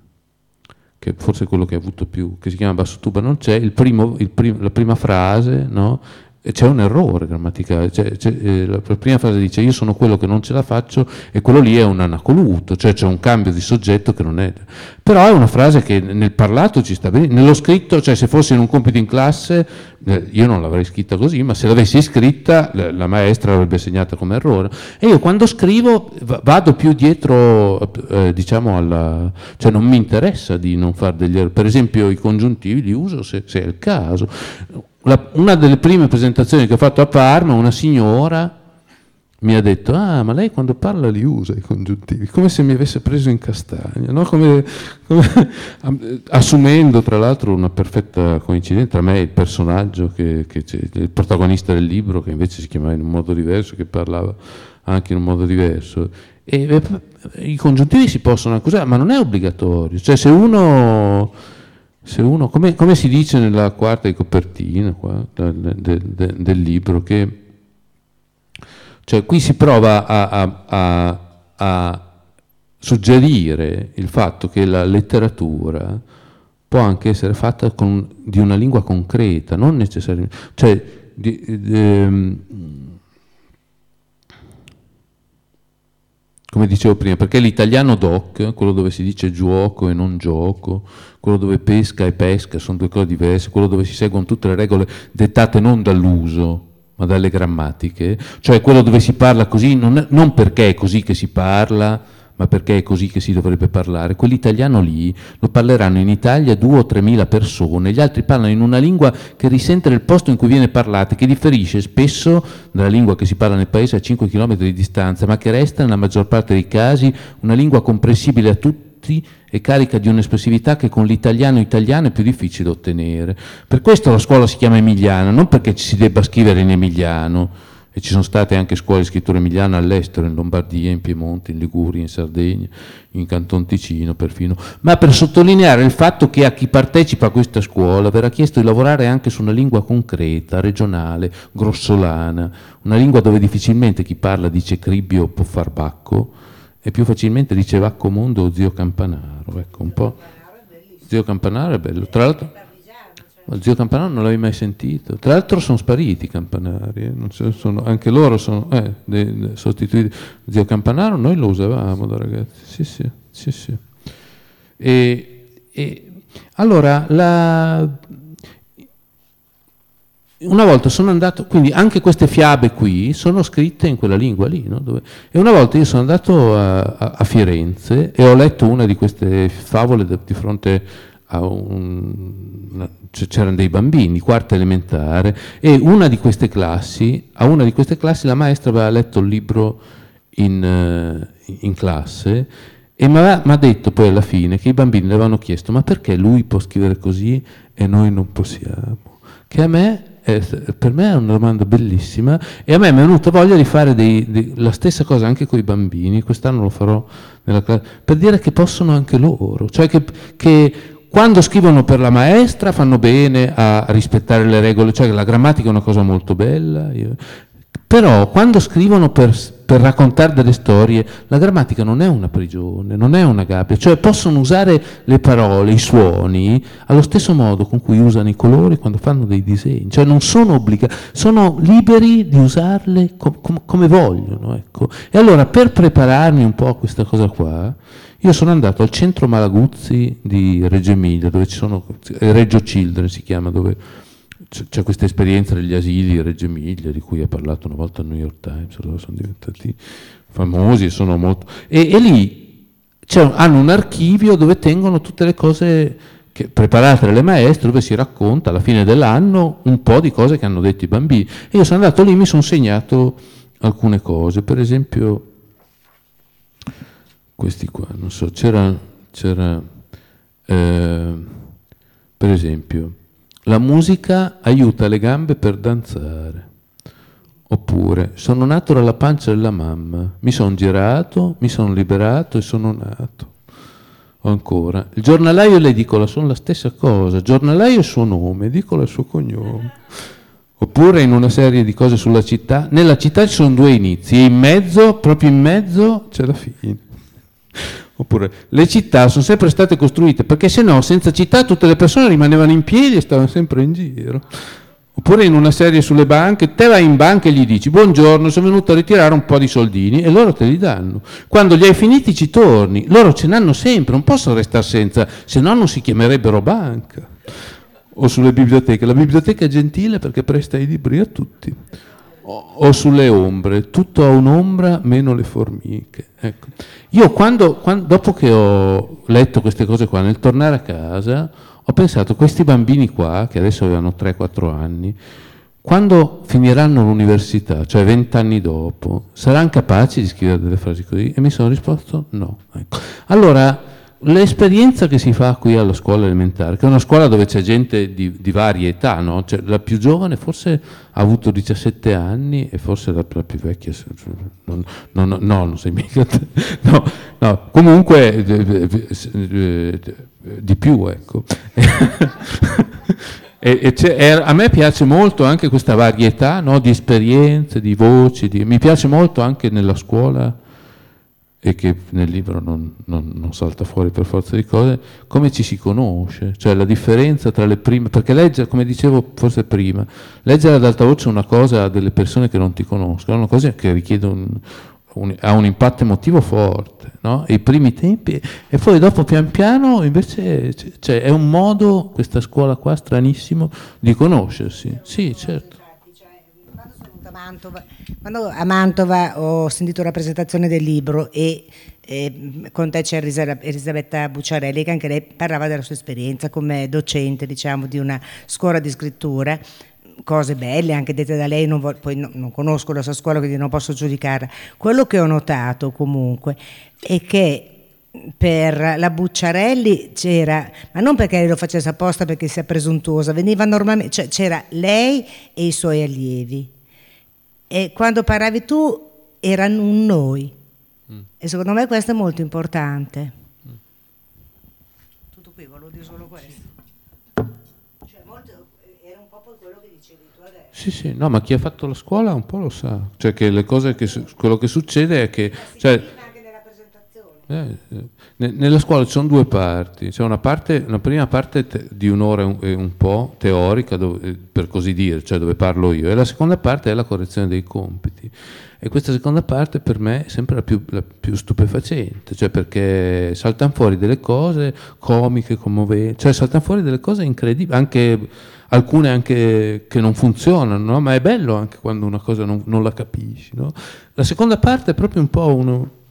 forse è quello che ha avuto più, che si chiama Basso Tuba non c'è, la prima frase, no, c'è un errore grammaticale, la prima frase dice io sono quello che non ce la faccio e quello lì è un anacoluto, cioè c'è un cambio di soggetto che non è, però è una frase che nel parlato ci sta bene, nello scritto, cioè se fosse in un compito in classe io non l'avrei scritta così, ma se l'avessi scritta la maestra l'avrebbe segnata come errore. E io quando scrivo vado più dietro, diciamo, cioè non mi interessa di non fare degli errori, per esempio i congiuntivi li uso se è il caso. Una delle prime presentazioni che ho fatto a Parma, una signora mi ha detto ma lei quando parla li usa i congiuntivi, come se mi avesse preso in castagna, no? come assumendo tra l'altro una perfetta coincidenza tra me e il personaggio che c'è, il protagonista del libro, che invece si chiamava in un modo diverso, che parlava anche in un modo diverso. E i congiuntivi si possono anche usare, ma non è obbligatorio, cioè se uno come si dice nella quarta di copertina qua, del libro, che cioè qui si prova a suggerire il fatto che la letteratura può anche essere fatta di una lingua concreta, non necessariamente, cioè come dicevo prima, perché l'italiano doc, quello dove si dice giuoco e non gioco, quello dove pesca e pesca sono due cose diverse, quello dove si seguono tutte le regole dettate non dall'uso ma dalle grammatiche, cioè quello dove si parla così non perché è così che si parla, ma perché è così che si dovrebbe parlare. Quell'italiano lì lo parleranno in Italia 2 o 3 mila persone, gli altri parlano in una lingua che risente del posto in cui viene parlata, che differisce spesso dalla lingua che si parla nel paese a 5 km di distanza, ma che resta nella maggior parte dei casi una lingua comprensibile a tutti e carica di un'espressività che con l'italiano italiano è più difficile ottenere. Per questo la scuola si chiama emiliana, non perché ci si debba scrivere in emiliano, e ci sono state anche scuole di scrittura emiliana all'estero, in Lombardia, in Piemonte, in Liguria, in Sardegna, in Canton Ticino perfino, ma per sottolineare il fatto che a chi partecipa a questa scuola verrà chiesto di lavorare anche su una lingua concreta, regionale, grossolana, una lingua dove difficilmente chi parla dice cribbio può far bacco, e più facilmente dice Vacco Mondo o Zio Campanaro, ecco un po'. Zio Campanaro è bello, tra l'altro Zio Campanaro non l'avevi mai sentito, tra l'altro sono spariti i campanari, anche loro sono sostituiti. Zio Campanaro noi lo usavamo da ragazzi, sì. E allora una volta sono andato, quindi anche queste fiabe qui sono scritte in quella lingua lì, no? E una volta io sono andato a Firenze e ho letto una di queste favole di fronte c'erano dei bambini, quarta elementare, e a una di queste classi la maestra aveva letto il libro in classe e mi ha detto poi alla fine che i bambini le avevano chiesto: ma perché lui può scrivere così e noi non possiamo? Che per me è una domanda bellissima, e a me è venuta voglia di fare la stessa cosa anche con i bambini. Quest'anno lo farò nella classe, per dire che possono anche loro, cioè che quando scrivono per la maestra fanno bene a rispettare le regole, cioè la grammatica è una cosa molto bella, però quando scrivono per raccontare delle storie, la grammatica non è una prigione, non è una gabbia, cioè possono usare le parole, i suoni, allo stesso modo con cui usano i colori quando fanno dei disegni, cioè non sono obbligati, sono liberi di usarle come vogliono, ecco. E allora, per prepararmi un po' a questa cosa qua, io sono andato al centro Malaguzzi di Reggio Emilia, dove ci sono, Reggio Children si chiama, dove c'è questa esperienza degli asili di Reggio Emilia, di cui ha parlato una volta il New York Times, allora sono diventati famosi e sono molto... E lì hanno un archivio dove tengono tutte le cose preparate dalle maestre, dove si racconta alla fine dell'anno un po' di cose che hanno detto i bambini. E io sono andato lì e mi sono segnato alcune cose, per esempio questi qua, non so, c'era per esempio: la musica aiuta le gambe per danzare. Oppure: sono nato dalla pancia della mamma, mi sono girato, mi sono liberato e sono nato. O ancora: il giornalaio e l'edicola sono la stessa cosa, il giornalaio è il suo nome, edicola è il suo cognome. Oppure in una serie di cose sulla città: nella città ci sono due inizi e in mezzo, proprio in mezzo, c'è la fine. Oppure: le città sono sempre state costruite perché se no, senza città, tutte le persone rimanevano in piedi e stavano sempre in giro. Oppure in una serie sulle banche: te vai in banca e gli dici: buongiorno, sono venuto a ritirare un po' di soldini, e loro te li danno. Quando li hai finiti ci torni, loro ce n'hanno sempre, non possono restare senza, se no non si chiamerebbero banca. O sulle biblioteche: la biblioteca è gentile perché presta i libri a tutti. O sulle ombre: tutto ha un'ombra meno le formiche. Ecco. Io dopo che ho letto queste cose qua, nel tornare a casa, ho pensato: questi bambini qua, che adesso avevano 3-4 anni, quando finiranno l'università, cioè 20 anni dopo, saranno capaci di scrivere delle frasi così? E mi sono risposto no. Ecco. Allora, l'esperienza che si fa qui alla scuola elementare, che è una scuola dove c'è gente di varie età, no? Cioè, la più giovane forse ha avuto 17 anni e forse la più vecchia, non sei mica te. No, comunque di più, ecco. A me piace molto anche questa varietà, no? Di esperienze, di voci, mi piace molto anche nella scuola, e che nel libro non salta fuori per forza di cose, come ci si conosce, cioè la differenza tra le prime, perché leggere, come dicevo forse prima, leggere ad alta voce una cosa a delle persone che non ti conoscono è una cosa che richiede ha un impatto emotivo forte, no? I primi tempi, e poi dopo pian piano invece cioè, è un modo, questa scuola qua stranissimo, di conoscersi. Sì, certo. Quando a Mantova ho sentito la presentazione del libro e con te c'è Elisabetta Bucciarelli, che anche lei parlava della sua esperienza come docente, diciamo, di una scuola di scrittura, cose belle anche dette da lei, poi non conosco la sua scuola quindi non posso giudicarla. Quello che ho notato comunque è che per la Bucciarelli c'era, ma non perché lei lo facesse apposta perché sia presuntuosa, veniva normalmente, cioè c'era lei e i suoi allievi. E quando parlavi tu erano un noi, e secondo me questo è molto importante. Tutto qui, volevo dire solo questo. Cioè, era un po' quello che dicevi tu adesso. Sì, no, ma chi ha fatto la scuola un po' lo sa, cioè che le cose quello che succede è che... Cioè, anche nella presentazione. Nella scuola ci sono due parti, c'è una prima parte di un'ora e un po' teorica, per così dire, cioè dove parlo io, e la seconda parte è la correzione dei compiti, e questa seconda parte per me è sempre la più stupefacente, cioè perché saltano fuori delle cose comiche, commoventi, cioè saltano fuori delle cose incredibili, anche alcune anche che non funzionano, no? Ma è bello anche quando una cosa non la capisci, no? La seconda parte è proprio un po'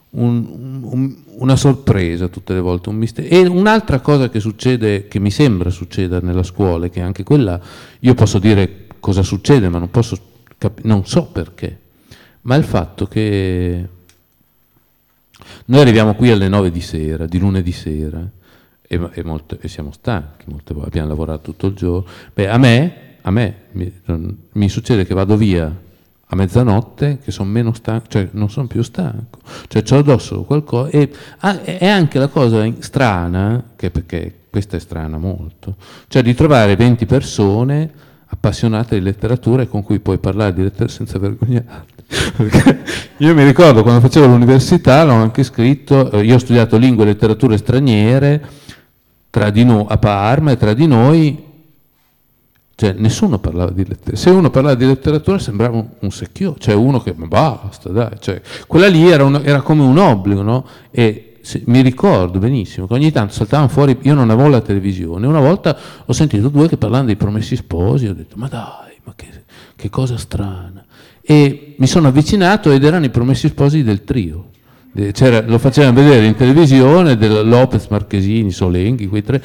una sorpresa tutte le volte, un mistero. E un'altra cosa che succede, che mi sembra succeda nella scuola, è che anche quella, io posso dire cosa succede, ma non so perché, ma il fatto che noi arriviamo qui alle 9 di sera, di lunedì sera, e siamo stanchi, molte volte abbiamo lavorato tutto il giorno. Beh, a me mi succede che vado via a mezzanotte, che sono meno stanco, cioè non sono più stanco, cioè c'ho addosso qualcosa, e è anche la cosa strana, perché questa è strana molto, cioè di trovare 20 persone appassionate di letteratura e con cui puoi parlare di letteratura senza vergognarti. Perché io mi ricordo quando facevo l'università, l'ho anche scritto, io ho studiato lingue e letterature straniere a Parma, e tra di noi, cioè nessuno parlava di letteratura. Se uno parlava di letteratura sembrava un secchio, cioè uno che basta, dai, cioè, quella lì era come un obbligo, no? E mi ricordo benissimo che ogni tanto saltavano fuori, io non avevo la televisione, una volta ho sentito due che parlavano dei Promessi Sposi, ho detto ma dai, ma che cosa strana, e mi sono avvicinato ed erano i Promessi Sposi del trio. Lo facevano vedere in televisione, del Lopez, Marchesini, Solenghi, quei tre,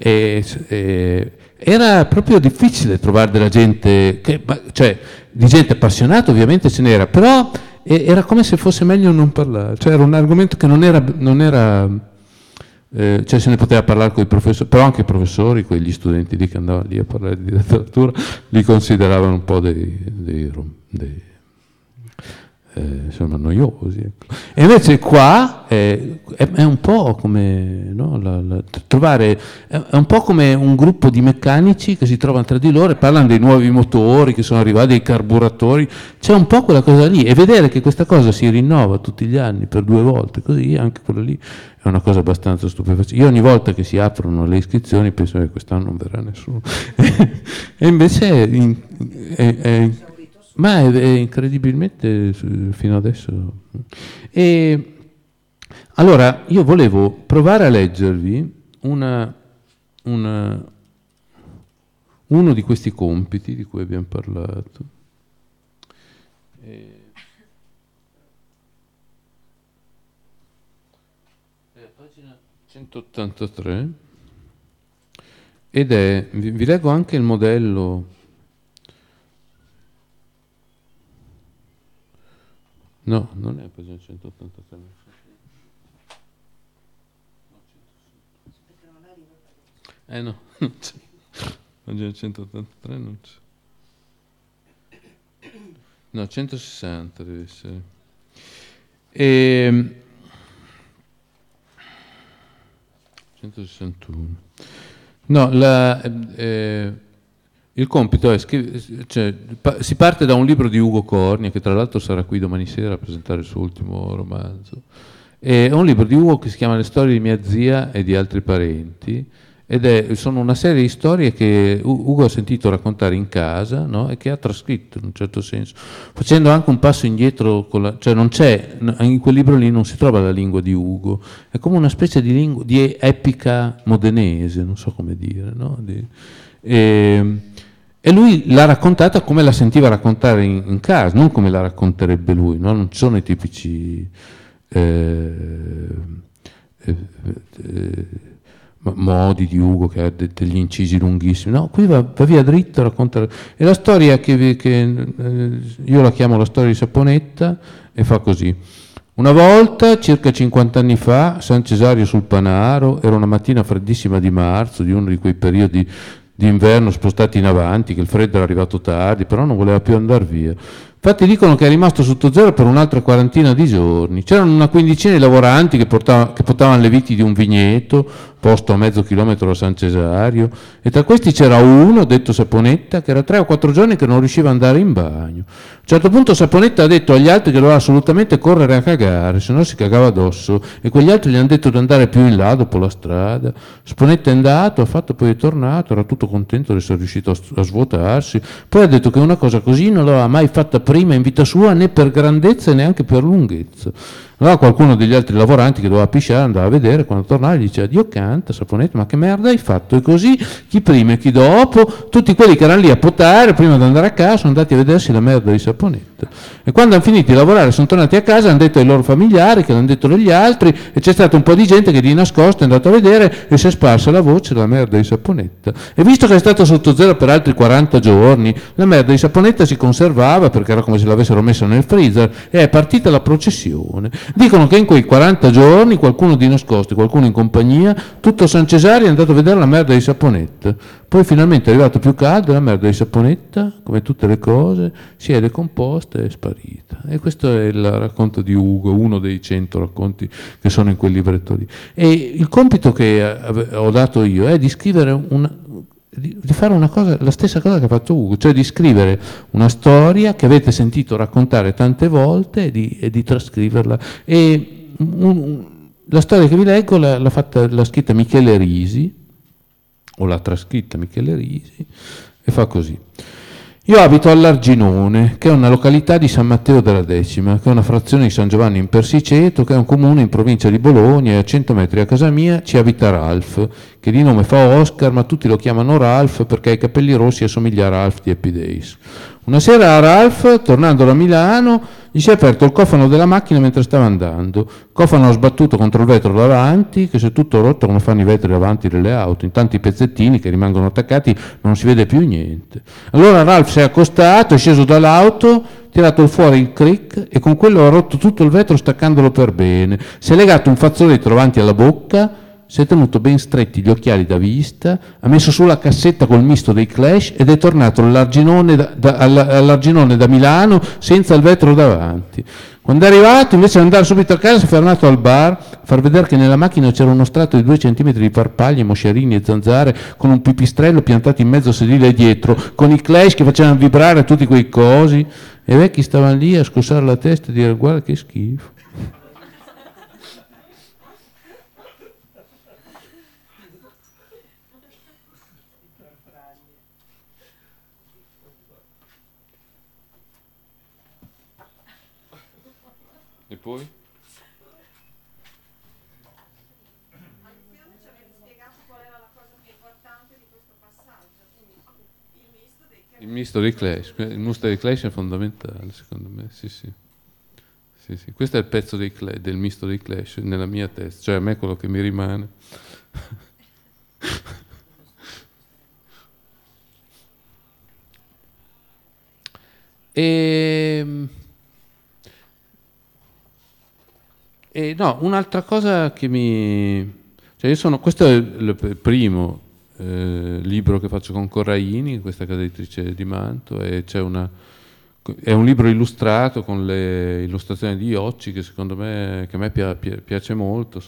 era proprio difficile trovare della gente, cioè di gente appassionata ovviamente ce n'era, però era come se fosse meglio non parlare, cioè era un argomento che non era cioè se ne poteva parlare con i professori, però anche i professori, quegli studenti lì che andavano lì a parlare di letteratura, li consideravano un po' dei insomma noiosi, ecco. E invece qua è un po' come, no, trovare, è un po' come un gruppo di meccanici che si trovano tra di loro e parlano dei nuovi motori che sono arrivati, dei carburatori, c'è un po' quella cosa lì, e vedere che questa cosa si rinnova tutti gli anni per 2 volte così, anche quella lì è una cosa abbastanza stupefacente. Io ogni volta che si aprono le iscrizioni penso che quest'anno non verrà nessuno e invece ma è incredibilmente fino adesso. E allora io volevo provare a leggervi uno di questi compiti di cui abbiamo parlato. Pagina 183, ed vi leggo anche il modello. No, non è a pagina 183. No, non c'è. Pagina 183 non c'è. No, 160 deve essere. 161. No, il compito è si parte da un libro di Ugo Cornia, che tra l'altro sarà qui domani sera a presentare il suo ultimo romanzo. È un libro di Ugo che si chiama Le storie di mia zia e di altri parenti, ed sono una serie di storie che Ugo ha sentito raccontare in casa, no? E che ha trascritto in un certo senso, facendo anche un passo indietro, cioè non c'è, in quel libro lì non si trova la lingua di Ugo, è come una specie di lingua di epica modenese, non so come dire, no? E lui l'ha raccontata come la sentiva raccontare in casa, non come la racconterebbe lui, no? Non ci sono i tipici modi di Ugo che ha degli incisi lunghissimi, no? Qui va via dritto a raccontare. E la storia che io la chiamo la storia di Saponetta, e fa così. Una volta, circa 50 anni fa, San Cesario sul Panaro, era una mattina freddissima di marzo, di uno di quei periodi d'inverno spostati in avanti, che il freddo era arrivato tardi, però non voleva più andare via. Infatti dicono che è rimasto sotto zero per un'altra quarantina di giorni. C'erano una quindicina di lavoranti che portavano le viti di un vigneto posto a mezzo chilometro da San Cesario, e tra questi c'era uno, detto Saponetta, che era 3 o 4 giorni che non riusciva ad andare in bagno. A un certo punto Saponetta ha detto agli altri che doveva assolutamente correre a cagare, se no si cagava addosso, e quegli altri gli hanno detto di andare più in là dopo la strada. Saponetta è andato, ha fatto, poi è tornato, era tutto contento di essere riuscito a svuotarsi, poi ha detto che una cosa così non l'aveva mai fatta prima in vita sua, né per grandezza e neanche per lunghezza. Allora qualcuno degli altri lavoranti che doveva pisciare andava a vedere, quando tornava gli diceva: Dio canta, Saponetta, ma che merda hai fatto? E così chi prima e chi dopo, tutti quelli che erano lì a potare prima di andare a casa sono andati a vedersi la merda di Saponetta. E quando hanno finito di lavorare sono tornati a casa, hanno detto ai loro familiari, che l'hanno detto degli altri, e c'è stato un po' di gente che di nascosto è andato a vedere e si è sparsa la voce della merda di Saponetta. E visto che è stato sotto zero per altri 40 giorni, la merda di Saponetta si conservava perché era come se l'avessero messa nel freezer e è partita la processione. Dicono che in quei 40 giorni qualcuno di nascosto, qualcuno in compagnia, tutto San Cesario è andato a vedere la merda di Saponetta. Poi finalmente è arrivato più caldo e la merda di Saponetta, come tutte le cose, si è decomposta e è sparita. E questo è il racconto di Ugo, uno dei 100 racconti che sono in quel libretto lì. E il compito che ho dato io è di scrivere di fare una cosa, la stessa cosa che ha fatto Ugo, cioè di scrivere una storia che avete sentito raccontare tante volte e di trascriverla. E la storia che vi leggo l'ha scritta Michele Risi, o l'ha trascritta Michele Risi, e fa così. Io abito all'Arginone, che è una località di San Matteo della Decima, che è una frazione di San Giovanni in Persiceto, che è un comune in provincia di Bologna, e a 100 metri da casa mia ci abita Ralph, che di nome fa Oscar, ma tutti lo chiamano Ralph perché ha i capelli rossi e somiglia a Ralph di Happy Days. Una sera a Ralph, tornando da Milano, gli si è aperto il cofano della macchina mentre stava andando. Cofano sbattuto contro il vetro davanti, che si è tutto rotto come fanno i vetri davanti delle auto, in tanti pezzettini che rimangono attaccati ma non si vede più niente. Allora Ralph si è accostato, è sceso dall'auto, tirato fuori il crick e con quello ha rotto tutto il vetro staccandolo per bene. Si è legato un fazzoletto davanti alla bocca, si è tenuto ben stretti gli occhiali da vista, ha messo su la cassetta col misto dei Clash ed è tornato all'Arginone da Milano senza il vetro davanti. Quando è arrivato, invece di andare subito a casa, si è fermato al bar a far vedere che nella macchina c'era uno strato di 2 centimetri di farfaglie, moscerini e zanzare, con un pipistrello piantato in mezzo sedile dietro, con i Clash che facevano vibrare tutti quei cosi, e i vecchi stavano lì a scossare la testa e dire: guarda che schifo. E poi? Alfione ci avete spiegato qual era la cosa più importante di questo passaggio, quindi il misto dei Il misto dei Clash. Il misto dei Clash è fondamentale, secondo me, sì, sì. Sì, sì. Questo è il pezzo del misto dei Clash nella mia testa, cioè a me è quello che mi rimane. E no, un'altra cosa che cioè questo è il primo libro che faccio con Corraini, questa casa editrice di Manto, e è un libro illustrato con le illustrazioni di Iocci che secondo me, che a me piace molto.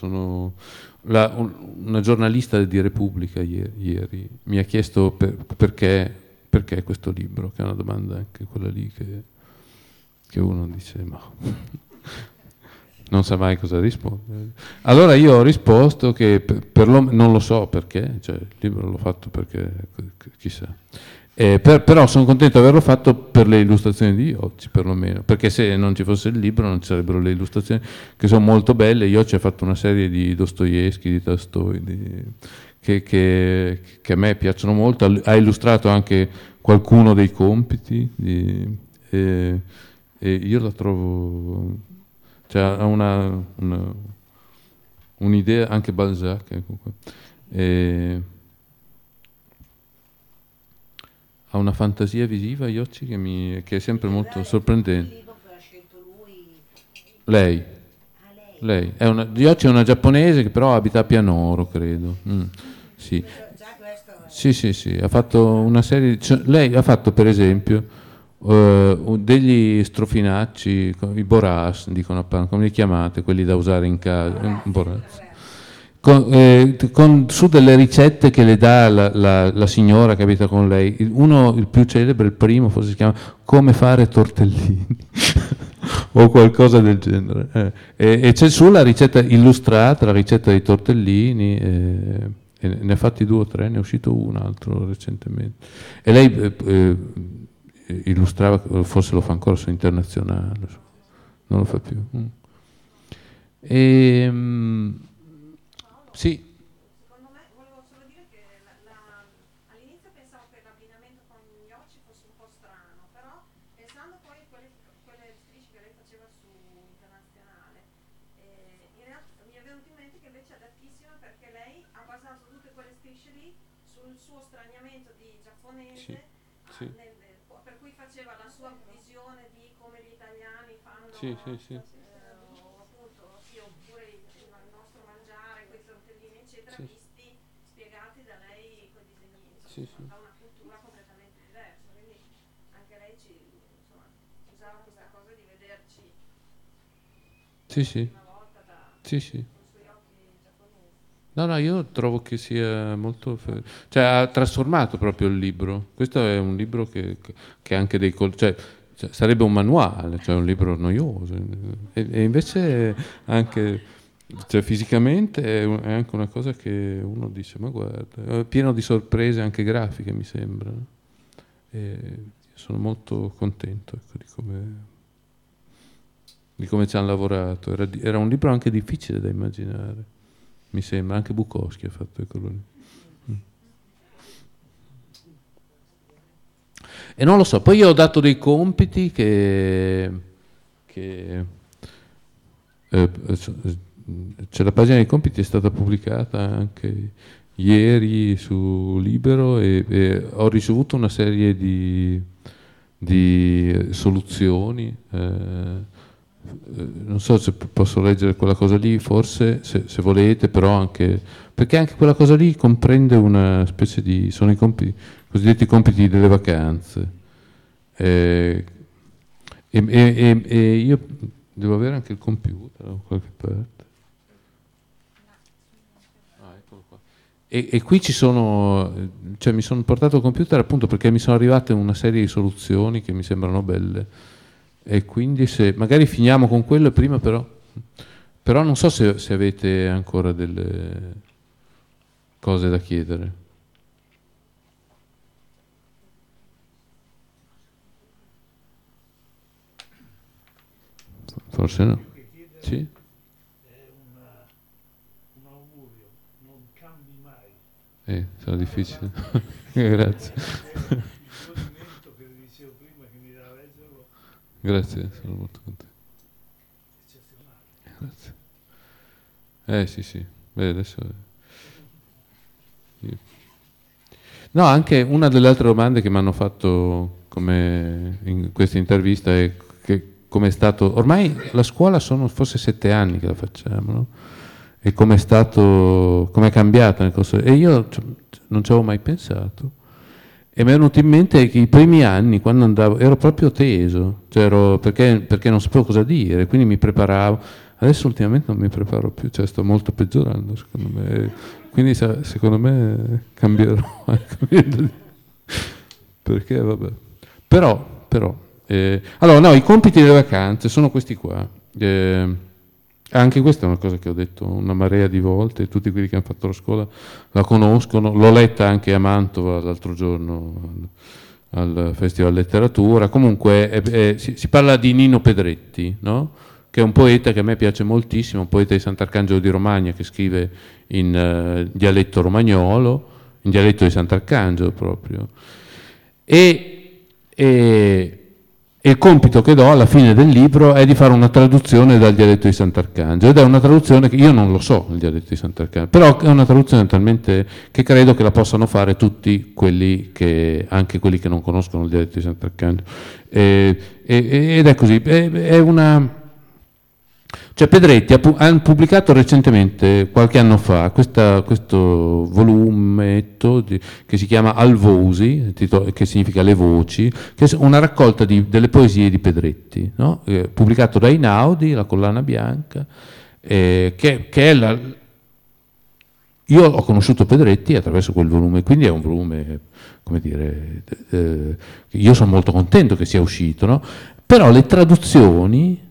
Una giornalista di Repubblica ieri mi ha chiesto perché questo libro, che è una domanda anche quella lì che uno dice ma non sa mai cosa rispondere. Allora io ho risposto che non lo so perché, cioè il libro l'ho fatto perché chissà. Però sono contento di averlo fatto per le illustrazioni di Iocci, perlomeno, perché se non ci fosse il libro non ci sarebbero le illustrazioni, che sono molto belle. Iocci ha fatto una serie di Dostoevskij, di Tolstoj, che a me piacciono molto. Ha illustrato anche qualcuno dei compiti, e io la trovo... Cioè, ha un'idea, anche Balzac, comunque, ha una fantasia visiva, Iocci, che è sempre molto sorprendente. Il libro che ha scelto lui. Lei. Lei. Iocci è una giapponese che però abita a Pianoro, credo. Sì. Sì, ha fatto una serie... lei ha fatto, per esempio... degli strofinacci, i boras, dicono, come li chiamate, quelli da usare in casa, su delle ricette che le dà la signora che abita con lei. Il più celebre, il primo, forse si chiama Come fare tortellini o qualcosa del genere, e c'è su la ricetta illustrata, la ricetta dei tortellini, e ne ha fatti 2 o 3, ne è uscito un altro recentemente, e lei illustrava, forse lo fa ancora su Internazionale, non lo fa più. Sì, Secondo me, volevo solo dire che all'inizio pensavo che l'abbinamento con gli gnocchi fosse un po' strano, però pensando poi a quelle strisce che lei faceva su Internazionale, in realtà mi è venuto in mente che invece è adattissima perché lei ha basato tutte quelle strisce lì sul suo straniamento di sì, giapponese, sì, per cui faceva la sua visione di come gli italiani fanno, sì, sì, sì, o appunto, sì, oppure il nostro mangiare, quei tortellini, eccetera, sì, visti, spiegati da lei con disegni, sì, insomma, sì. da una cultura completamente diversa. Quindi anche lei insomma, usava questa cosa di vederci Sì, per la sì, prima volta sì, sì. con i suoi occhi giapponesi. No, no, io trovo che sia molto... cioè, ha trasformato proprio il libro. Questo è un libro che ha anche dei... cioè, sarebbe un manuale, cioè un libro noioso. E invece anche... Cioè, fisicamente è anche una cosa che uno dice, ma guarda, è pieno di sorprese anche grafiche, mi sembra. No? E sono molto contento, ecco, di come ci hanno lavorato. Era un libro anche difficile da immaginare, mi sembra. Anche Bukowski ha fatto quello lì. E non lo so, poi io ho dato dei compiti che c'è la pagina dei compiti, è stata pubblicata anche ieri su Libero e ho ricevuto una serie di soluzioni. Non so se posso leggere quella cosa lì, forse se volete, però anche perché anche quella cosa lì comprende una specie di sono i compiti, cosiddetti compiti delle vacanze. E io devo avere anche il computer da qualche parte. Ah, eccolo qua. E qui ci sono, cioè mi sono portato il computer appunto perché mi sono arrivate una serie di soluzioni che mi sembrano belle. E quindi se magari finiamo con quello prima però non so se avete ancora delle cose da chiedere. Forse no. Più che chiedere Sì? è un augurio, non cambi mai. Sarà difficile. Grazie. È il godimento che vi dicevo prima che mi dà leggerlo Grazie, sono molto contento. eccezionale. Grazie. Sì, sì. Beh, adesso... No, anche una delle altre domande che mi hanno fatto come in questa intervista è che come è stato... Ormai la scuola sono forse 7 anni che la facciamo, no? E come è stato... come è cambiata nel corso... E io non ci avevo mai pensato. E mi è venuto in mente che i primi anni, quando andavo, ero proprio teso, cioè perché non sapevo cosa dire, quindi mi preparavo. Adesso ultimamente non mi preparo più, cioè sto molto peggiorando, secondo me. Quindi secondo me cambierò. Perché vabbè. Però allora no, i compiti delle vacanze sono questi qua. Anche questa è una cosa che ho detto una marea di volte, tutti quelli che hanno fatto la scuola la conoscono, l'ho letta anche a Mantova l'altro giorno al Festival Letteratura. Comunque si parla di Nino Pedretti, no? Che è un poeta che a me piace moltissimo, un poeta di Sant'Arcangelo di Romagna che scrive in dialetto romagnolo, in dialetto di Sant'Arcangelo proprio. E il compito che do alla fine del libro è di fare una traduzione dal dialetto di Sant'Arcangelo, ed è una traduzione che io non lo so, il dialetto di Sant'Arcangelo, però è una traduzione talmente che credo che la possano fare tutti anche quelli che non conoscono il dialetto di Sant'Arcangelo. Ed è così, è una... Cioè Pedretti ha pubblicato recentemente, qualche anno fa, questo volumetto che si chiama Alvosi, che significa le voci, che è una raccolta delle poesie di Pedretti, no? Pubblicato da Einaudi, la collana bianca, che è la... Io ho conosciuto Pedretti attraverso quel volume, quindi è un volume, come dire, io sono molto contento che sia uscito, no? Però le traduzioni...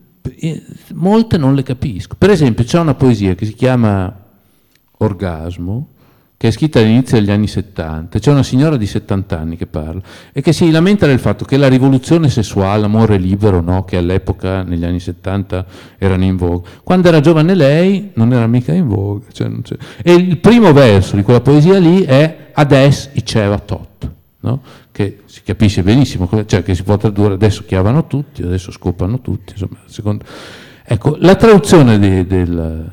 molte non le capisco. Per esempio c'è una poesia che si chiama Orgasmo, che è scritta all'inizio degli anni 70, c'è una signora di 70 anni che parla e che si lamenta del fatto che la rivoluzione sessuale, l'amore libero, no, che all'epoca negli anni 70 erano in voga, quando era giovane lei non era mica in voga, cioè non c'è. E il primo verso di quella poesia lì è "Ades iceva tot", no? Che si capisce benissimo, cioè che si può tradurre "adesso chiavano tutti, adesso scopano tutti", insomma, secondo. Ecco, la traduzione della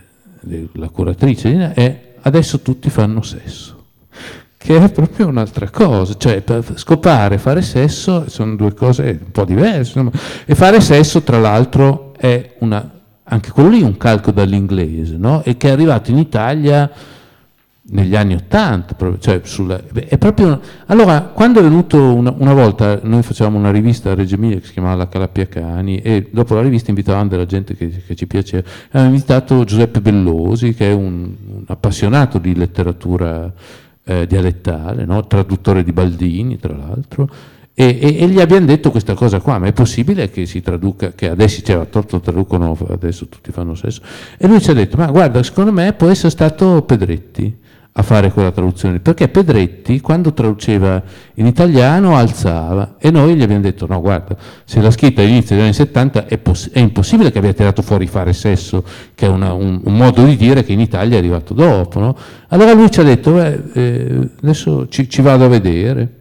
curatrice è "adesso tutti fanno sesso", che è proprio un'altra cosa, cioè scopare e fare sesso sono due cose un po' diverse, insomma. E fare sesso tra l'altro è anche quello lì un calco dall'inglese, no? E che è arrivato in Italia negli anni '80, cioè è proprio. Allora, quando è venuto una volta, noi facevamo una rivista a Reggio Emilia che si chiamava La Calappia Cani, e dopo la rivista invitavamo della gente che ci piaceva. Abbiamo invitato Giuseppe Bellosi, che è un appassionato di letteratura dialettale, no? Traduttore di Baldini, tra l'altro, e gli abbiamo detto questa cosa qua: ma è possibile che si traduca, che adesso c'era torto, traducono "adesso tutti fanno sesso"? E lui ci ha detto: ma guarda, secondo me può essere stato Pedretti a fare quella traduzione, perché Pedretti quando traduceva in italiano alzava, e noi gli abbiamo detto: no, guarda, se l'ha scritta all'inizio degli anni 70 è impossibile che abbia tirato fuori "fare sesso", che è un modo di dire che in Italia è arrivato dopo, no? Allora lui ci ha detto: adesso ci vado a vedere.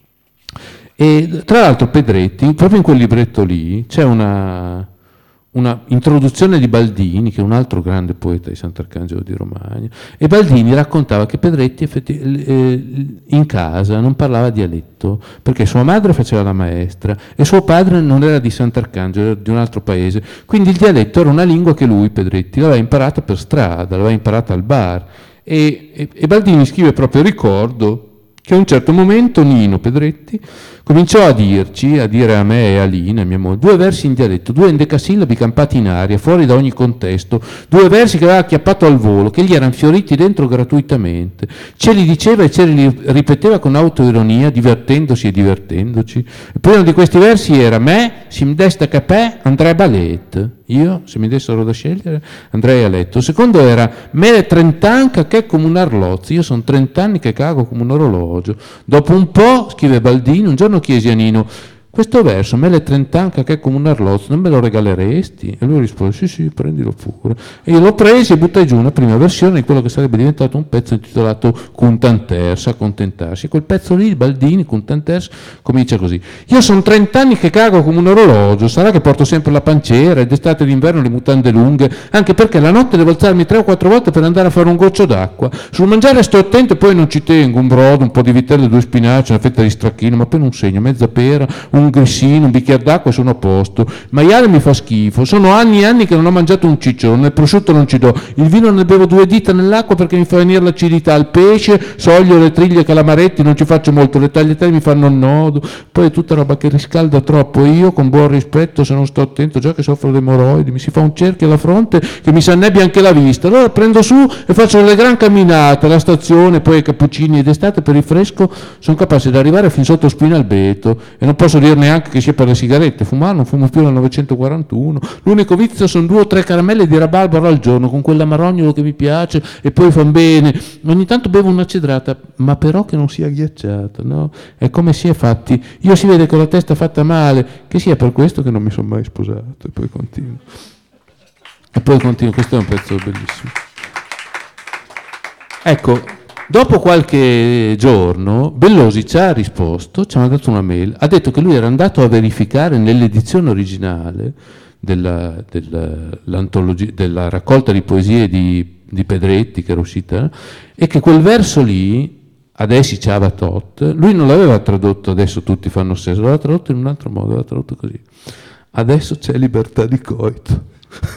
E tra l'altro Pedretti, proprio in quel libretto lì, c'è una introduzione di Baldini, che è un altro grande poeta di Sant'Arcangelo di Romagna, e Baldini raccontava che Pedretti in casa non parlava dialetto, perché sua madre faceva la maestra e suo padre non era di Sant'Arcangelo, era di un altro paese, quindi il dialetto era una lingua che lui, Pedretti, l'aveva imparata per strada, l'aveva imparata al bar, e Baldini scrive proprio: ricordo che a un certo momento Nino Pedretti cominciò a dire a me e a Lina, mia moglie, 2 versi in dialetto, 2 endecasillabi campati in aria, fuori da ogni contesto, 2 versi che aveva acchiappato al volo, che gli erano fioriti dentro gratuitamente. Ce li diceva e ce li ripeteva con autoironia, divertendosi e divertendoci. Il primo di questi versi era: me, si mi desta capè, andrei a ballet. Io, se mi dessero da scegliere, andrei a letto. Il secondo era: me è 30 anni che è come un arlozzo, io sono 30 anni che cago come un orologio. Dopo un po', scrive Baldini, un giorno chiesi a Nino: questo verso, me le 30 anche che è come un arlozzo, non me lo regaleresti? E lui rispose: sì, prendilo pure. E io l'ho preso e buttai giù una prima versione di quello che sarebbe diventato un pezzo intitolato Cuntanters, accontentarsi. E quel pezzo lì, Baldini, Cuntanters, comincia così: io sono 30 anni che cago come un orologio, sarà che porto sempre la panciera ed d'estate e d'inverno le mutande lunghe, anche perché la notte devo alzarmi 3 o 4 volte per andare a fare un goccio d'acqua. Sul mangiare sto attento e poi non ci tengo, un brodo, un po' di vitello, 2 spinaci, una fetta di stracchino, ma poi non segno, mezza pera, un grissino, un bicchiere d'acqua e sono a posto. Il maiale mi fa schifo, sono anni e anni che non ho mangiato un cicciolo, nel prosciutto non ci do, il vino ne bevo 2 dita nell'acqua perché mi fa venire l'acidità, il pesce, soglio, le triglie, calamaretti, non ci faccio molto, le tagliatelle mi fanno un nodo, poi è tutta roba che riscalda troppo, e io, con buon rispetto, se non sto attento, già che soffro di emorroidi, mi si fa un cerchio alla fronte che mi si annebbia anche la vista, allora prendo su e faccio le gran camminate alla stazione, poi ai cappuccini, ed estate per il fresco sono capace di arrivare fin sotto Spinalbeto, e non posso dire neanche che sia per le sigarette, fumare non fumo più dal 941, l'unico vizio sono 2 o 3 caramelle di rabarbaro al giorno con quell'amarognolo che mi piace e poi fan bene, ogni tanto bevo una cedrata, ma però che non sia ghiacciata, no? È come si è fatti, io si vede con la testa fatta male, che sia per questo che non mi sono mai sposato. E poi continuo, questo è un pezzo bellissimo. Ecco, dopo qualche giorno Bellosi ci ha risposto, ci ha mandato una mail, ha detto che lui era andato a verificare nell'edizione originale della raccolta di poesie di Pedretti che era uscita, e che quel verso lì, "adesso ciava tot", lui non l'aveva tradotto "adesso tutti fanno sesso", l'aveva tradotto in un altro modo, l'aveva tradotto così: "adesso c'è libertà di coito".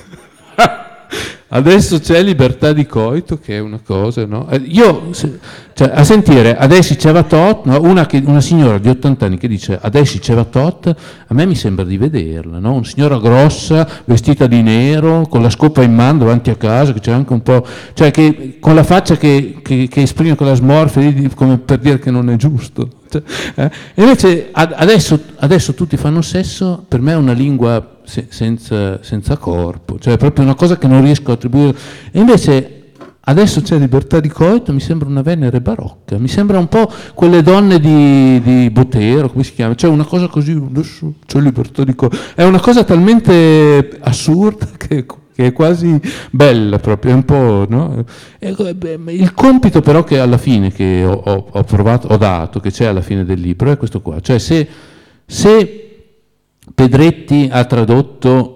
Adesso c'è libertà di coito, che è una cosa, no? Cioè, a sentire "adesso c'è va tot", no? Una signora di 80 anni che dice "adesso c'è va tot", a me mi sembra di vederla, no? Una signora grossa, vestita di nero, con la scopa in mano davanti a casa, che c'è anche un po', cioè che con la faccia che esprime quella smorfia lì, come per dire che non è giusto. E invece adesso tutti fanno sesso, per me è una lingua senza corpo, cioè è proprio una cosa che non riesco a attribuire. E invece Adesso c'è libertà di coito, mi sembra una Venere barocca, mi sembra un po' quelle donne di Botero, come si chiama? Cioè una cosa così, adesso c'è libertà di coito. È una cosa talmente assurda che è quasi bella proprio, è un po', no? Il compito però che alla fine, che ho provato, ho dato, che c'è alla fine del libro, è questo qua. Cioè se Pedretti ha tradotto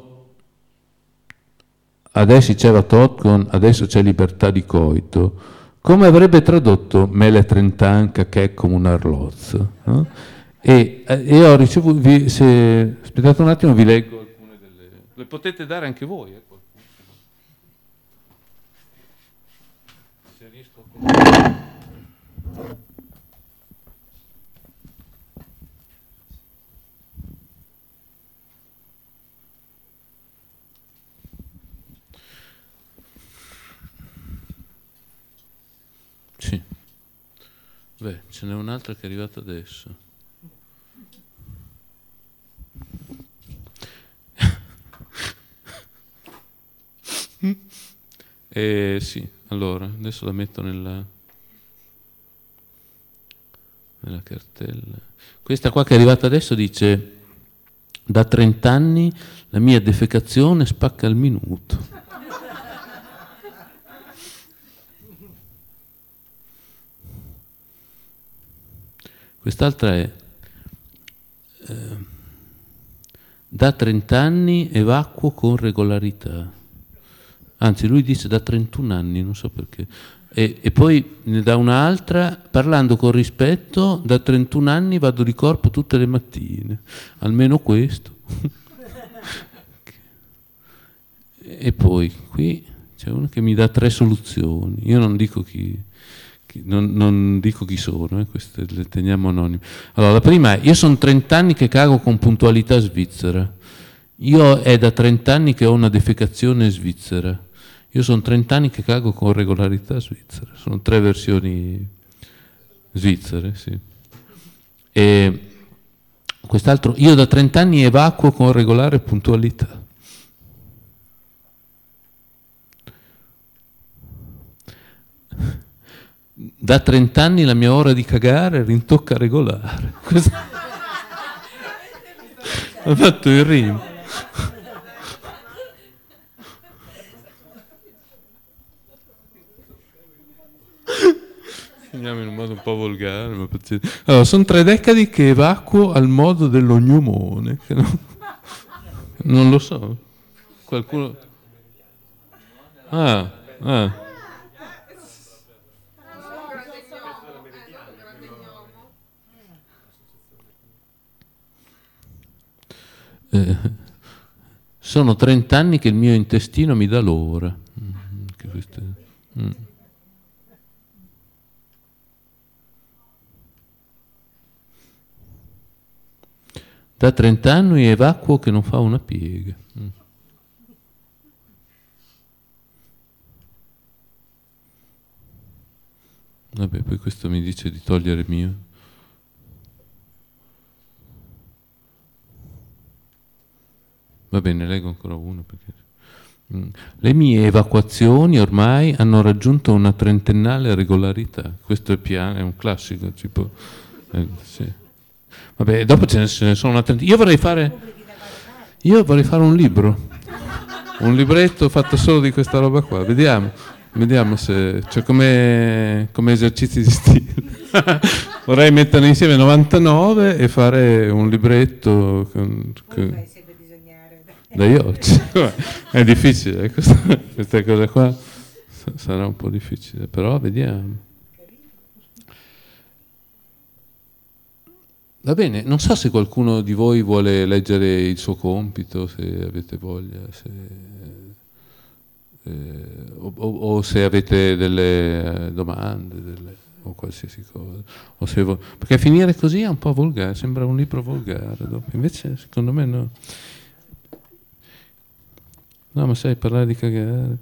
adesso diceva Todd con adesso c'è libertà di coito, come avrebbe tradotto Mele Trentanca che è come un arlozzo, no? E ho ricevuto, aspettate un attimo, vi leggo alcune delle, le potete dare anche voi, ecco. Se riesco a... Sì. Beh, ce n'è un'altra che è arrivata adesso. Sì, allora, adesso la metto nella cartella. Questa qua che è arrivata adesso dice: da 30 anni la mia defecazione spacca al minuto. Quest'altra è da 30 anni evacuo con regolarità. Anzi, lui dice da 31 anni, non so perché. E poi ne dà un'altra, parlando con rispetto, da 31 anni vado di corpo tutte le mattine, almeno questo. E poi qui c'è uno che mi dà 3 soluzioni. Io non dico non dico chi sono, queste le teniamo anonime. Allora, la prima è: io sono 30 anni che cago con puntualità svizzera. Io è da 30 anni che ho una defecazione svizzera. Io sono 30 anni che cago con regolarità svizzera. Sono 3 versioni svizzere, sì. E quest'altro: io da 30 anni evacuo con regolare puntualità. Da 30 anni la mia ora di cagare rintocca regolare. Ho fatto il rimo. Finiamo in un modo un po' volgare, ma allora, sono 3 decadi che evacuo al modo dell'ognomone. Che non lo so. Qualcuno... Ah. Sono 30 anni che il mio intestino mi dà l'ora. Da 30 anni evacuo che non fa una piega. Vabbè, poi questo mi dice di togliere il mio. Va bene, leggo ancora uno perché... Le mie evacuazioni ormai hanno raggiunto una trentennale regolarità. Questo è un classico, tipo... sì. Vabbè, dopo ce ne sono una trentina. Io vorrei fare un libro, un libretto fatto solo di questa roba qua. Vediamo se... Cioè come esercizi di stile. Vorrei mettere insieme 99 e fare un libretto da Ioci. È difficile, queste cose qua sarà un po' difficile, però vediamo. Va bene, non so se qualcuno di voi vuole leggere il suo compito, se avete voglia, o se avete delle domande, o qualsiasi cosa. O se perché finire così è un po' volgare, sembra un libro volgare. Dopo. Invece, secondo me no. No, ma sai, parlare di cagare.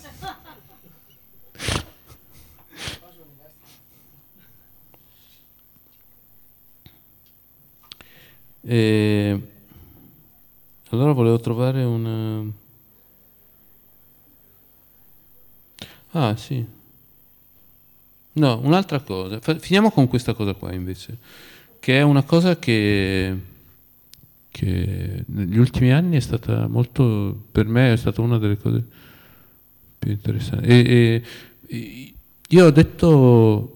Allora volevo trovare una... Ah, sì, No, un'altra cosa. Finiamo con questa cosa qua invece, che è una cosa che negli ultimi anni è stata molto, per me è stata una delle cose più interessanti. Io ho detto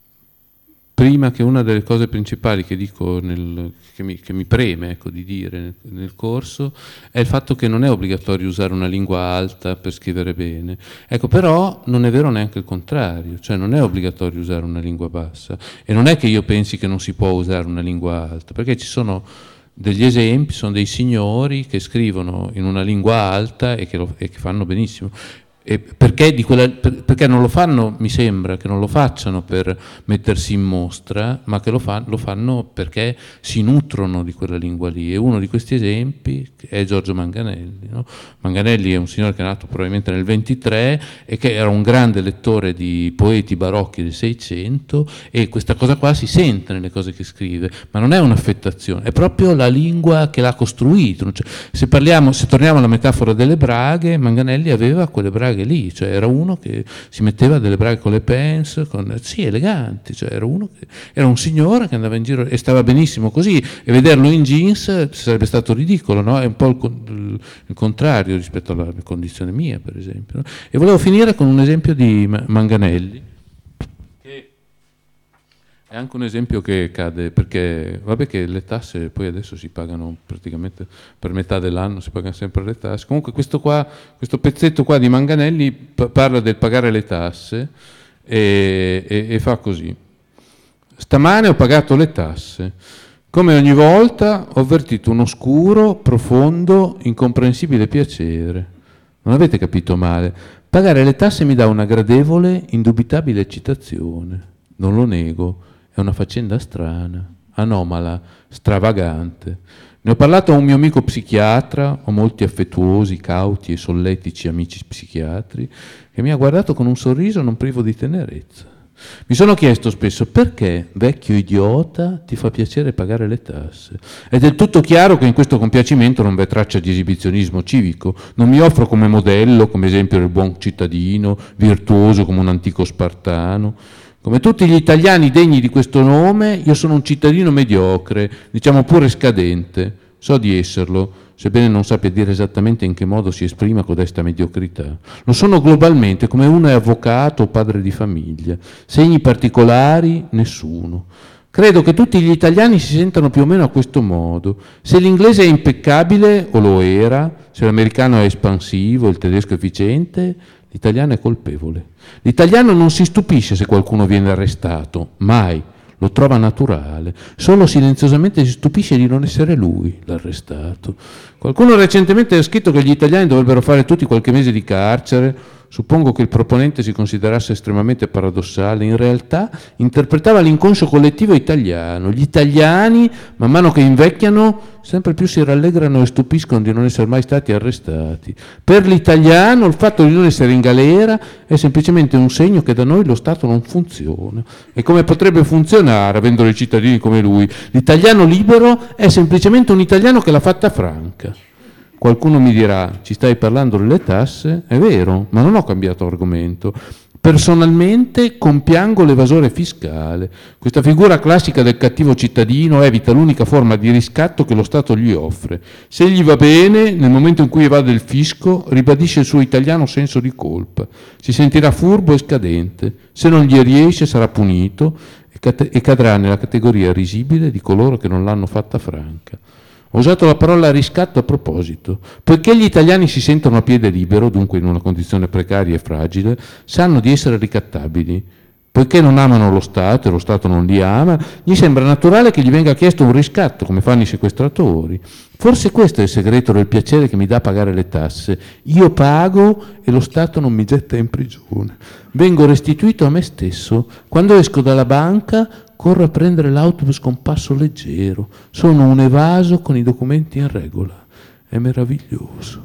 prima che una delle cose principali che dico che mi preme, ecco, di dire nel corso è il fatto che non è obbligatorio usare una lingua alta per scrivere bene. Ecco, però non è vero neanche il contrario, cioè non è obbligatorio usare una lingua bassa, e non è che io pensi che non si può usare una lingua alta, perché ci sono degli esempi, sono dei signori che scrivono in una lingua alta e che fanno benissimo. E perché non lo fanno, mi sembra, che non lo facciano per mettersi in mostra, ma che lo fanno perché si nutrono di quella lingua lì. E uno di questi esempi è Giorgio Manganelli. No? Manganelli è un signore che è nato probabilmente nel 23 e che era un grande lettore di poeti barocchi del 600, e questa cosa qua si sente nelle cose che scrive, ma non è un'affettazione, è proprio la lingua che l'ha costruito. Cioè, se torniamo alla metafora delle braghe, Manganelli aveva quelle braghe lì, cioè era uno che si metteva delle braghe con le pants, sì, eleganti, cioè era un signore che andava in giro e stava benissimo così, e vederlo in jeans sarebbe stato ridicolo, no? È un po' il contrario rispetto alla condizione mia, per esempio. No? E volevo finire con un esempio di Manganelli, che è anche un esempio che cade, perché vabbè che le tasse poi adesso si pagano praticamente per metà dell'anno, si pagano sempre le tasse. Comunque questo pezzetto qua di Manganelli parla del pagare le tasse e fa così. Stamane ho pagato le tasse. Come ogni volta ho avvertito un oscuro, profondo, incomprensibile piacere. Non avete capito male. Pagare le tasse mi dà una gradevole, indubitabile eccitazione. Non lo nego. È una faccenda strana, anomala, stravagante. Ne ho parlato a un mio amico psichiatra, ho molti affettuosi, cauti e solletici amici psichiatri, che mi ha guardato con un sorriso non privo di tenerezza. Mi sono chiesto spesso perché, vecchio idiota, ti fa piacere pagare le tasse. È del tutto chiaro che in questo compiacimento non v'è traccia di esibizionismo civico. Non mi offro come modello, come esempio del buon cittadino, virtuoso come un antico spartano. Come tutti gli italiani degni di questo nome, io sono un cittadino mediocre, diciamo pure scadente. So di esserlo, sebbene non sappia dire esattamente in che modo si esprima codesta mediocrità. Lo sono globalmente, come uno è avvocato o padre di famiglia. Segni particolari? Nessuno. Credo che tutti gli italiani si sentano più o meno a questo modo. Se l'inglese è impeccabile, o lo era, se l'americano è espansivo, il tedesco efficiente, l'italiano è colpevole. L'italiano non si stupisce se qualcuno viene arrestato, mai, lo trova naturale, solo silenziosamente si stupisce di non essere lui l'arrestato. Qualcuno recentemente ha scritto che gli italiani dovrebbero fare tutti qualche mese di carcere. Suppongo che il proponente si considerasse estremamente paradossale. In realtà interpretava l'inconscio collettivo italiano. Gli italiani, man mano che invecchiano, sempre più si rallegrano e stupiscono di non essere mai stati arrestati. Per l'italiano il fatto di non essere in galera è semplicemente un segno che da noi lo Stato non funziona. E come potrebbe funzionare, avendo dei cittadini come lui? L'italiano libero è semplicemente un italiano che l'ha fatta franca. Qualcuno mi dirà, ci stai parlando delle tasse? È vero, ma non ho cambiato argomento. Personalmente compiango l'evasore fiscale. Questa figura classica del cattivo cittadino evita l'unica forma di riscatto che lo Stato gli offre. Se gli va bene, nel momento in cui evade il fisco, ribadisce il suo italiano senso di colpa. Si sentirà furbo e scadente. Se non gli riesce sarà punito e cadrà nella categoria risibile di coloro che non l'hanno fatta franca. Ho usato la parola riscatto a proposito, poiché gli italiani si sentono a piede libero, dunque in una condizione precaria e fragile, sanno di essere ricattabili. Poiché non amano lo Stato e lo Stato non li ama, gli sembra naturale che gli venga chiesto un riscatto, come fanno i sequestratori. Forse questo è il segreto del piacere che mi dà pagare le tasse. Io pago e lo Stato non mi getta in prigione. Vengo restituito a me stesso. Quando esco dalla banca, corro a prendere l'autobus con passo leggero. Sono un evaso con i documenti in regola. È meraviglioso.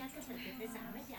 certo perché l'esame